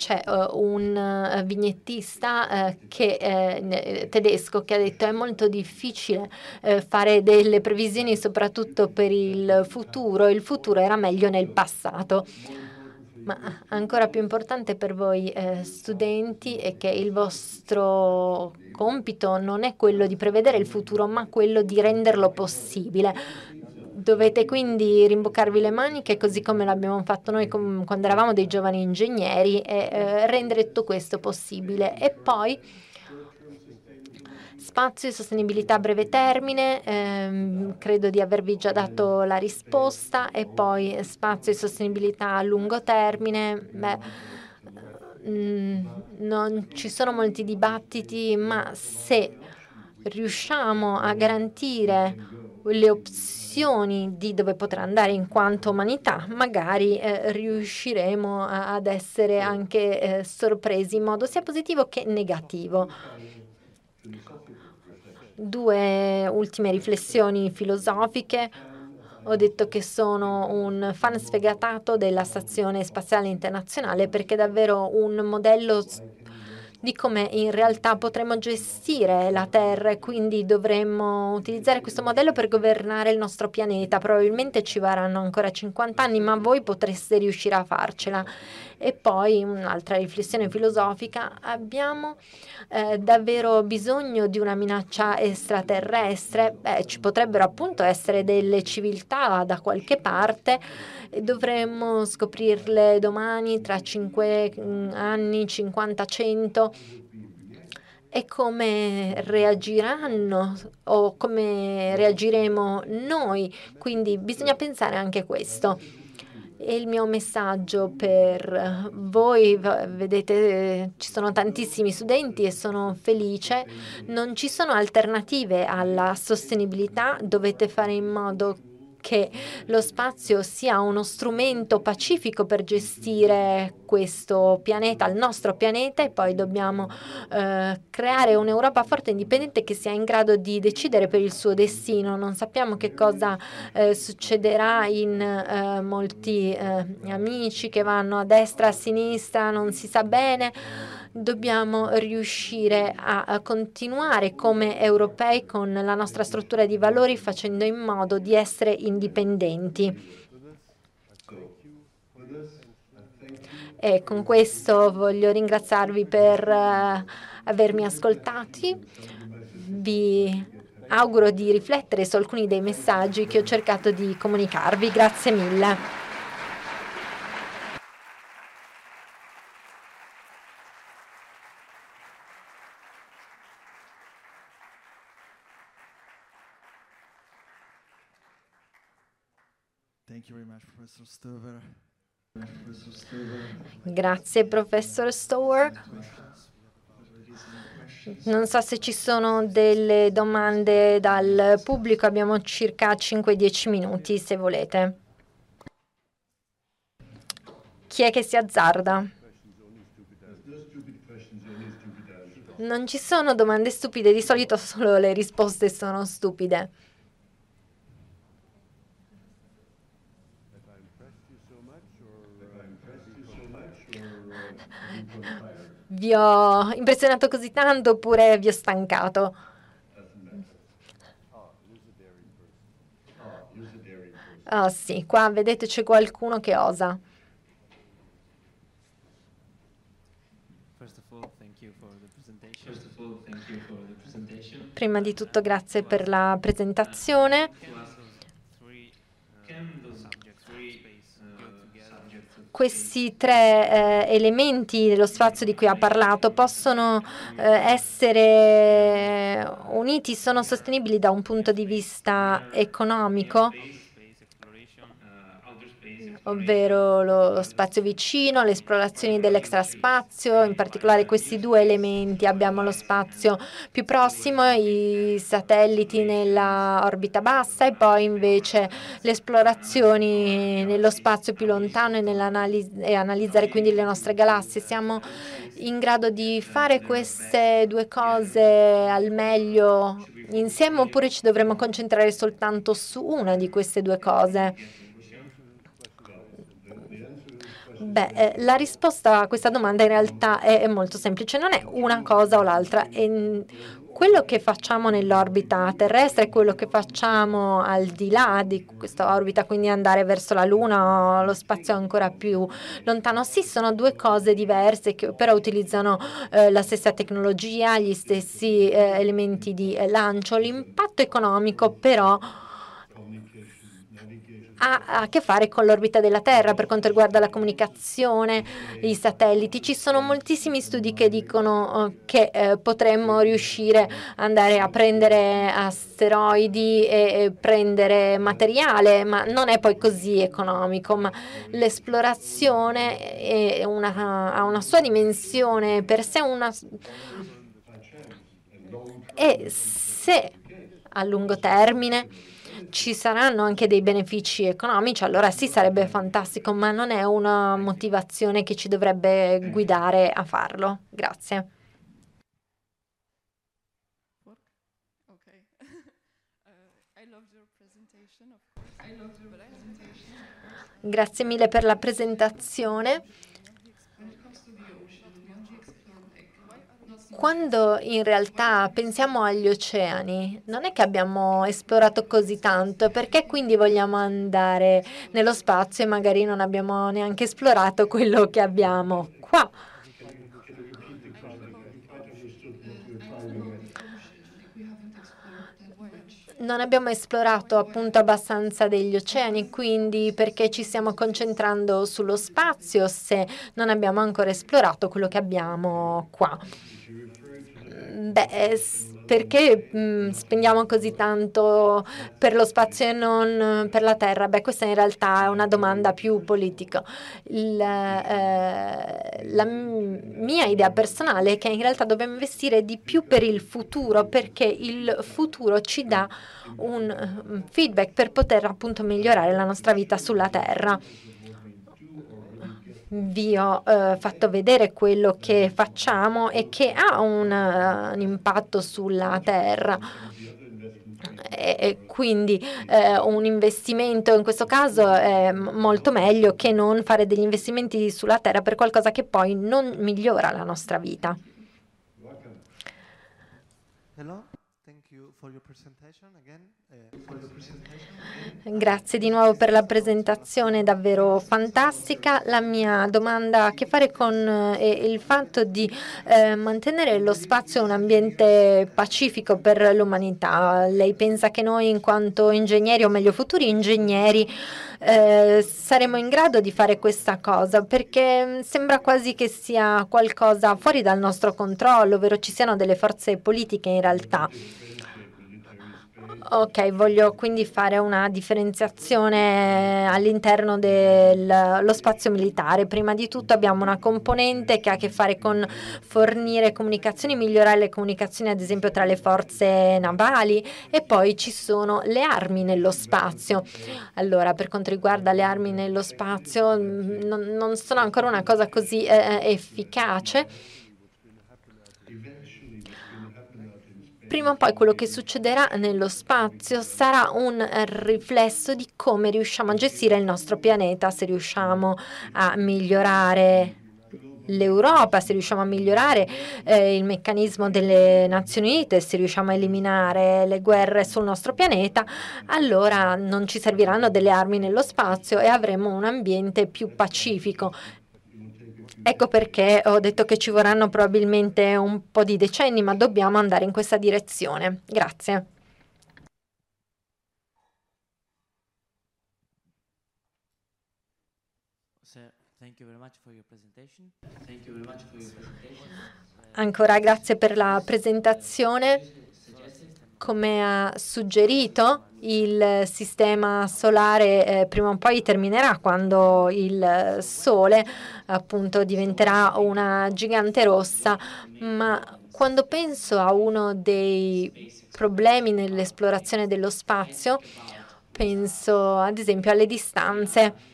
c'è uh, un uh, vignettista uh, che, uh, tedesco che ha detto: è molto difficile uh, fare delle previsioni, soprattutto per il futuro. Il futuro era meglio nel passato. Ma ancora più importante per voi eh, studenti è che il vostro compito non è quello di prevedere il futuro, ma quello di renderlo possibile. Dovete quindi rimboccarvi le maniche, così come l'abbiamo fatto noi com- quando eravamo dei giovani ingegneri, e eh, rendere tutto questo possibile. E poi spazio e sostenibilità a breve termine, ehm, credo di avervi già dato la risposta. E poi spazio e sostenibilità a lungo termine, beh, mm, non ci sono molti dibattiti, ma se riusciamo a garantire le opzioni di dove poter andare in quanto umanità, magari eh, riusciremo a- ad essere anche eh, sorpresi in modo sia positivo che negativo. Due ultime riflessioni filosofiche. Ho detto che sono un fan sfegatato della Stazione Spaziale Internazionale, perché è davvero un modello di come in realtà potremmo gestire la Terra, e quindi dovremmo utilizzare questo modello per governare il nostro pianeta. Probabilmente ci varranno ancora cinquanta anni, ma voi potreste riuscire a farcela. E poi un'altra riflessione filosofica: abbiamo eh, davvero bisogno di una minaccia extraterrestre? Beh, ci potrebbero appunto essere delle civiltà da qualche parte, e dovremmo scoprirle domani, tra cinque anni, cinquanta, cento. E come reagiranno o come reagiremo noi? Quindi bisogna pensare anche a questo. E il mio messaggio per voi, vedete, ci sono tantissimi studenti e sono felice. Non ci sono alternative alla sostenibilità, dovete fare in modo che lo spazio sia uno strumento pacifico per gestire questo pianeta, il nostro pianeta, e poi dobbiamo eh, creare un'Europa forte e indipendente che sia in grado di decidere per il suo destino. Non sappiamo che cosa eh, succederà in eh, molti eh, amici che vanno a destra, a sinistra, non si sa bene. Dobbiamo riuscire a, a continuare come europei con la nostra struttura di valori, facendo in modo di essere indipendenti. E con questo voglio ringraziarvi per uh, avermi ascoltati. Vi auguro di riflettere su alcuni dei messaggi che ho cercato di comunicarvi. Grazie mille. Thank you very much, Professor Stover. Grazie, professor Stover. Non so se ci sono delle domande dal pubblico, abbiamo circa cinque dieci minuti se volete. Chi è che si azzarda? Non ci sono domande stupide, di solito solo le risposte sono stupide. Vi ho impressionato così tanto oppure vi ho stancato? Ah sì, qua vedete c'è qualcuno che osa. Prima di tutto grazie per la presentazione. Questi tre eh, elementi dello spazio di cui ha parlato possono eh, essere uniti, sono sostenibili da un punto di vista economico, ovvero lo spazio vicino, le esplorazioni dell'extraspazio. In particolare questi due elementi: abbiamo lo spazio più prossimo, i satelliti nella orbita bassa, e poi invece le esplorazioni nello spazio più lontano e, e analizzare quindi le nostre galassie. Siamo in grado di fare queste due cose al meglio insieme, oppure ci dovremmo concentrare soltanto su una di queste due cose? Beh, eh, la risposta a questa domanda in realtà è, è molto semplice, non è una cosa o l'altra. E, mh, quello che facciamo nell'orbita terrestre e quello che facciamo al di là di questa orbita, quindi andare verso la Luna o lo spazio ancora più lontano, sì, sono due cose diverse che però utilizzano eh, la stessa tecnologia, gli stessi eh, elementi di eh, lancio. L'impatto economico però communication, navigation, ha a che fare con l'orbita della Terra per quanto riguarda la comunicazione, i satelliti. Ci sono moltissimi studi che dicono eh, che eh, potremmo riuscire ad andare a prendere asteroidi e, e prendere materiale, ma non è poi così economico. Ma l'esplorazione è una, ha una sua dimensione per sé, una, by chance, and long e se a lungo termine ci saranno anche dei benefici economici, allora sì, sarebbe fantastico, ma non è una motivazione che ci dovrebbe guidare a farlo. Grazie. Okay. uh, I loved your presentation. Of course. I loved your presentation. Grazie mille per la presentazione. Quando in realtà pensiamo agli oceani, non è che abbiamo esplorato così tanto, perché quindi vogliamo andare nello spazio e magari non abbiamo neanche esplorato quello che abbiamo qua? Can you, can you repeat the question? I quite understood what you're trying to get. Non abbiamo esplorato appunto abbastanza degli oceani, quindi perché ci stiamo concentrando sullo spazio se non abbiamo ancora esplorato quello che abbiamo qua? Beh, eh, s- perché mh, spendiamo così tanto per lo spazio e non per la Terra? Beh, questa in realtà è una domanda più politica. Il, eh, la m- mia idea personale è che in realtà dobbiamo investire di più per il futuro, perché il futuro ci dà un eh, feedback per poter appunto migliorare la nostra vita sulla Terra. Vi ho eh, fatto vedere quello che facciamo e che ha un, eh, un impatto sulla Terra. E, e quindi eh, un investimento in questo caso è m- molto meglio che non fare degli investimenti sulla Terra per qualcosa che poi non migliora la nostra vita. Welcome. Hello, thank you for your presentation again. Uh, for your presentation. Grazie di nuovo per la presentazione davvero fantastica. La mia domanda ha a che fare con eh, il fatto di eh, mantenere lo spazio un ambiente pacifico per l'umanità. Lei pensa che noi in quanto ingegneri, o meglio futuri ingegneri, eh, saremo in grado di fare questa cosa? Perché sembra quasi che sia qualcosa fuori dal nostro controllo, ovvero ci siano delle forze politiche in realtà. Ok, voglio quindi fare una differenziazione all'interno dello spazio militare. Prima di tutto abbiamo una componente che ha a che fare con fornire comunicazioni, migliorare le comunicazioni ad esempio tra le forze navali, e poi ci sono le armi nello spazio. Allora, per quanto riguarda le armi nello spazio, non, non sono ancora una cosa così eh, efficace. Prima o poi quello che succederà nello spazio sarà un riflesso di come riusciamo a gestire il nostro pianeta, se riusciamo a migliorare l'Europa, se riusciamo a migliorare eh, il meccanismo delle Nazioni Unite, se riusciamo a eliminare le guerre sul nostro pianeta, allora non ci serviranno delle armi nello spazio e avremo un ambiente più pacifico. Ecco perché ho detto che ci vorranno probabilmente un po' di decenni, ma dobbiamo andare in questa direzione. Grazie. Ancora grazie per la presentazione. Come ha suggerito, il sistema solare eh, prima o poi terminerà quando il Sole appunto diventerà una gigante rossa, ma quando penso a uno dei problemi nell'esplorazione dello spazio, penso ad esempio alle distanze.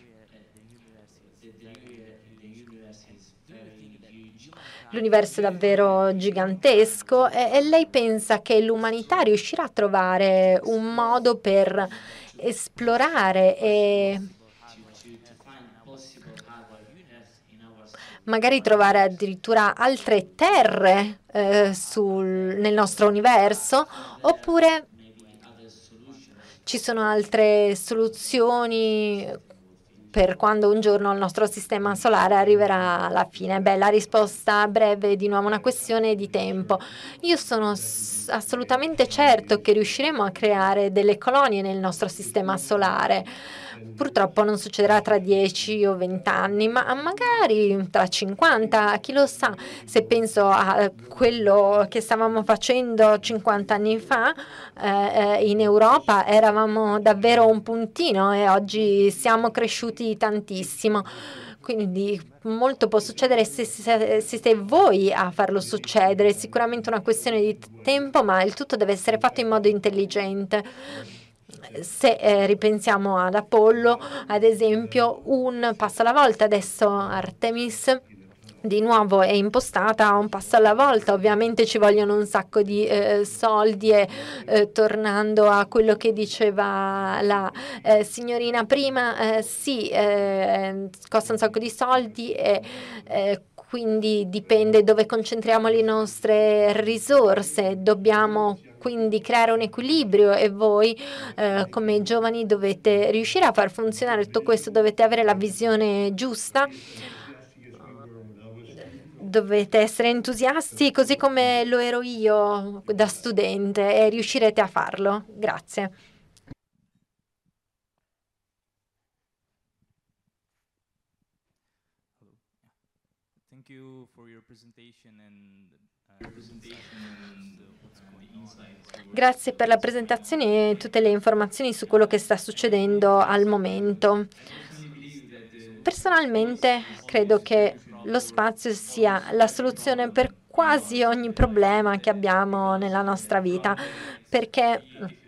L'universo è davvero gigantesco e, e lei pensa che l'umanità riuscirà a trovare un modo per esplorare e magari trovare addirittura altre terre eh, sul, nel nostro universo, oppure ci sono altre soluzioni per quando un giorno il nostro sistema solare arriverà alla fine? Beh, la risposta breve è di nuovo una questione di tempo. Io sono assolutamente certo che riusciremo a creare delle colonie nel nostro sistema solare. Purtroppo non succederà tra dieci o venti anni, ma magari tra cinquanta, chi lo sa. Se penso a quello che stavamo facendo cinquanta anni fa, eh, in Europa eravamo davvero un puntino e oggi siamo cresciuti tantissimo. Quindi molto può succedere se, se, se siete voi a farlo succedere. È sicuramente una questione di tempo, ma il tutto deve essere fatto in modo intelligente. Se eh, ripensiamo ad Apollo, ad esempio, un passo alla volta. Adesso Artemis di nuovo è impostata a un passo alla volta. Ovviamente ci vogliono un sacco di eh, soldi e eh, tornando a quello che diceva la eh, signorina prima, eh, sì, eh, costa un sacco di soldi e eh, quindi dipende dove concentriamo le nostre risorse. Dobbiamo quindi creare un equilibrio e voi eh, come giovani dovete riuscire a far funzionare tutto questo, dovete avere la visione giusta, dovete essere entusiasti così come lo ero io da studente e riuscirete a farlo. Grazie. Thank you for your presentation and uh, presentation and what's going inside. Grazie per la presentazione e tutte le informazioni su quello che sta succedendo al momento. Personalmente credo che lo spazio sia la soluzione per quasi ogni problema che abbiamo nella nostra vita, perché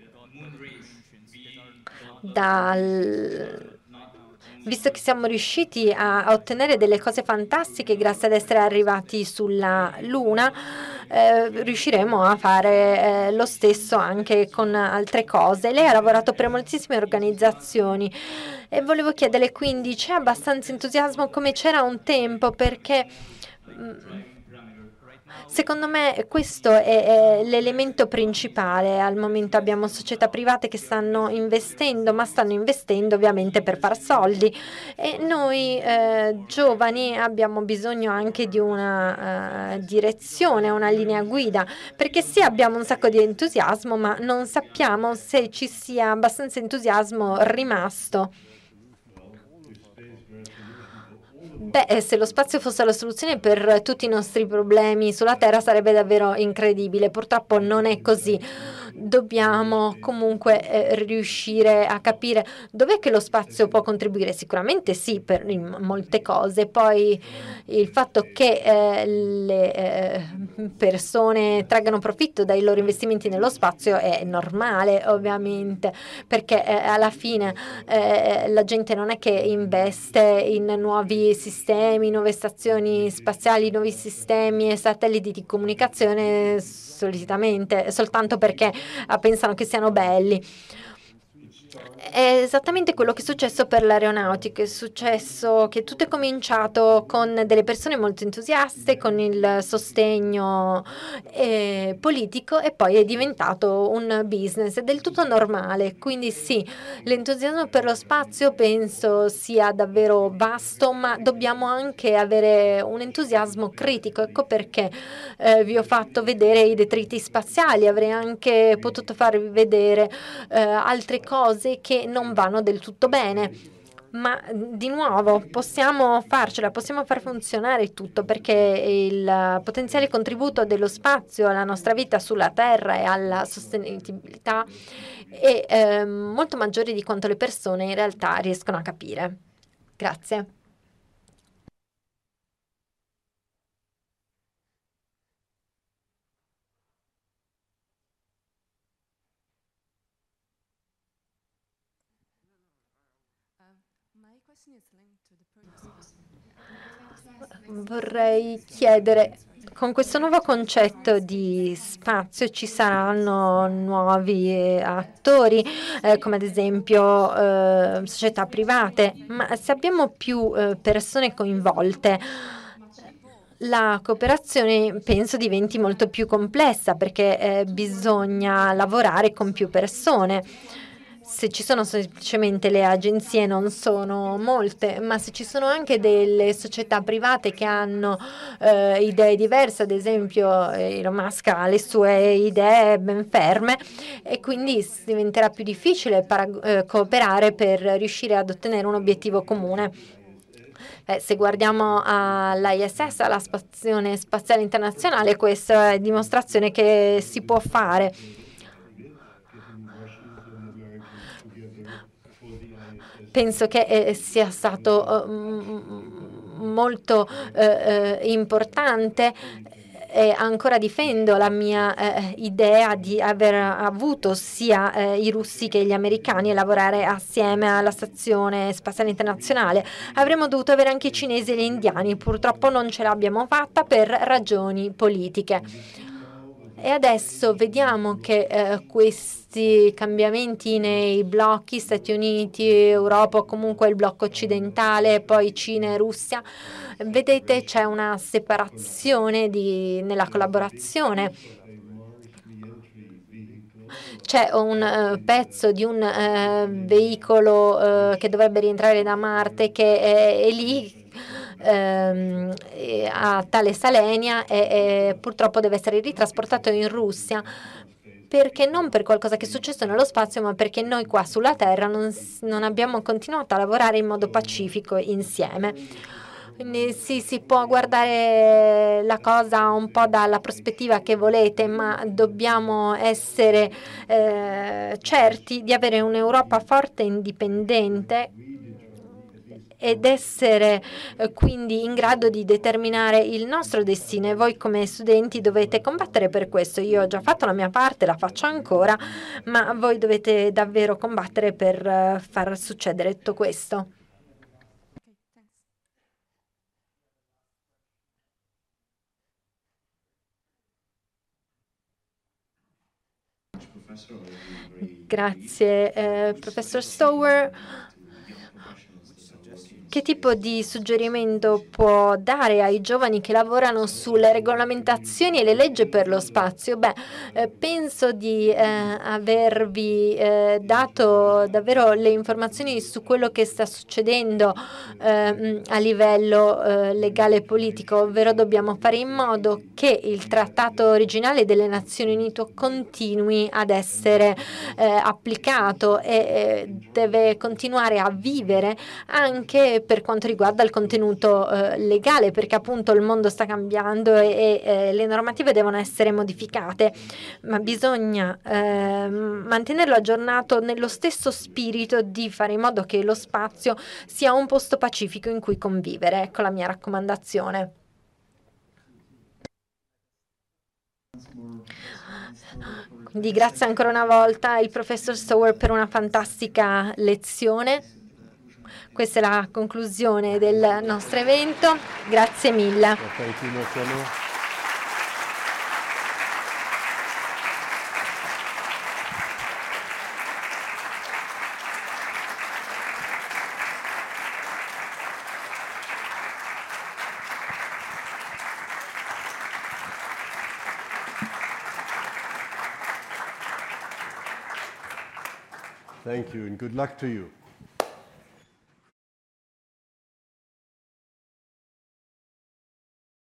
dal visto che siamo riusciti a, a ottenere delle cose fantastiche grazie ad essere arrivati sulla Luna, eh, riusciremo a fare eh, lo stesso anche con altre cose. Lei ha lavorato per moltissime organizzazioni e volevo chiederle quindi, c'è abbastanza entusiasmo come c'era un tempo? Perché mh, secondo me questo è, è l'elemento principale. Al momento abbiamo società private che stanno investendo, ma stanno investendo ovviamente per far soldi e noi eh, giovani abbiamo bisogno anche di una uh, direzione, una linea guida, perché sì, abbiamo un sacco di entusiasmo, ma non sappiamo se ci sia abbastanza entusiasmo rimasto. Beh, se lo spazio fosse la soluzione per tutti i nostri problemi sulla Terra sarebbe davvero incredibile. Purtroppo non è così. Dobbiamo comunque eh, riuscire a capire dov'è che lo spazio può contribuire. Sicuramente sì, per in molte cose. Poi il fatto che eh, le eh, persone traggano profitto dai loro investimenti nello spazio è normale, ovviamente, perché eh, alla fine eh, la gente non è che investe in nuovi sistemi, nuove stazioni spaziali, nuovi sistemi e satelliti di comunicazione solitamente soltanto perché pensano che siano belli. È esattamente quello che è successo per l'aeronautica. È successo che tutto è cominciato con delle persone molto entusiaste, con il sostegno eh, politico e poi è diventato un business. È del tutto normale. Quindi sì, l'entusiasmo per lo spazio penso sia davvero vasto, ma dobbiamo anche avere un entusiasmo critico. Ecco perché eh, vi ho fatto vedere i detriti spaziali. Avrei anche potuto farvi vedere eh, altre cose che non vanno del tutto bene, ma di nuovo possiamo farcela, possiamo far funzionare tutto, perché il potenziale contributo dello spazio alla nostra vita sulla Terra e alla sostenibilità è eh, molto maggiore di quanto le persone in realtà riescono a capire. Grazie. Vorrei chiedere, con questo nuovo concetto di spazio ci saranno nuovi eh, attori, eh, come ad esempio eh, società private, ma se abbiamo più eh, persone coinvolte, la cooperazione penso diventi molto più complessa perché eh, bisogna lavorare con più persone. Se ci sono semplicemente le agenzie non sono molte, ma se ci sono anche delle società private che hanno eh, idee diverse, ad esempio Elon Musk ha le sue idee ben ferme e quindi diventerà più difficile para- eh, cooperare per riuscire ad ottenere un obiettivo comune. Eh, se guardiamo all'I S S, alla Stazione Spaziale Internazionale, questa è dimostrazione che si può fare. Penso che eh, sia stato eh, molto eh, eh, importante e ancora difendo la mia eh, idea di aver avuto sia eh, i russi che gli americani a lavorare assieme alla Stazione Spaziale Internazionale. Avremmo dovuto avere anche i cinesi e gli indiani, purtroppo non ce l'abbiamo fatta per ragioni politiche. E adesso vediamo che eh, questi cambiamenti nei blocchi Stati Uniti, Europa o comunque il blocco occidentale, poi Cina e Russia, vedete c'è una separazione di, nella collaborazione. C'è un uh, pezzo di un uh, veicolo uh, che dovrebbe rientrare da Marte che è, è lì ehm, a Thales Alenia e, e purtroppo deve essere ritrasportato in Russia. Perché non per qualcosa che è successo nello spazio, ma perché noi qua sulla Terra non, non abbiamo continuato a lavorare in modo pacifico insieme. Quindi sì, si può guardare la cosa un po' dalla prospettiva che volete, ma dobbiamo essere eh, certi di avere un'Europa forte e indipendente ed essere eh, quindi in grado di determinare il nostro destino e voi come studenti dovete combattere per questo. Io ho già fatto la mia parte, la faccio ancora, ma voi dovete davvero combattere per eh, far succedere tutto questo. Grazie, eh, professor Stower. Che tipo di suggerimento può dare ai giovani che lavorano sulle regolamentazioni e le leggi per lo spazio? Beh, eh, penso di eh, avervi eh, dato davvero le informazioni su quello che sta succedendo eh, a livello eh, legale e politico, ovvero dobbiamo fare in modo che il trattato originale delle Nazioni Unite continui ad essere eh, applicato e eh, deve continuare a vivere anche per quanto riguarda il contenuto eh, legale, perché appunto il mondo sta cambiando e, e eh, le normative devono essere modificate, ma bisogna eh, mantenerlo aggiornato nello stesso spirito di fare in modo che lo spazio sia un posto pacifico in cui convivere. Ecco la mia raccomandazione. Quindi grazie ancora una volta al professor Stower per una fantastica lezione. Questa è la conclusione del nostro evento. Grazie mille. Thank you and good luck to you.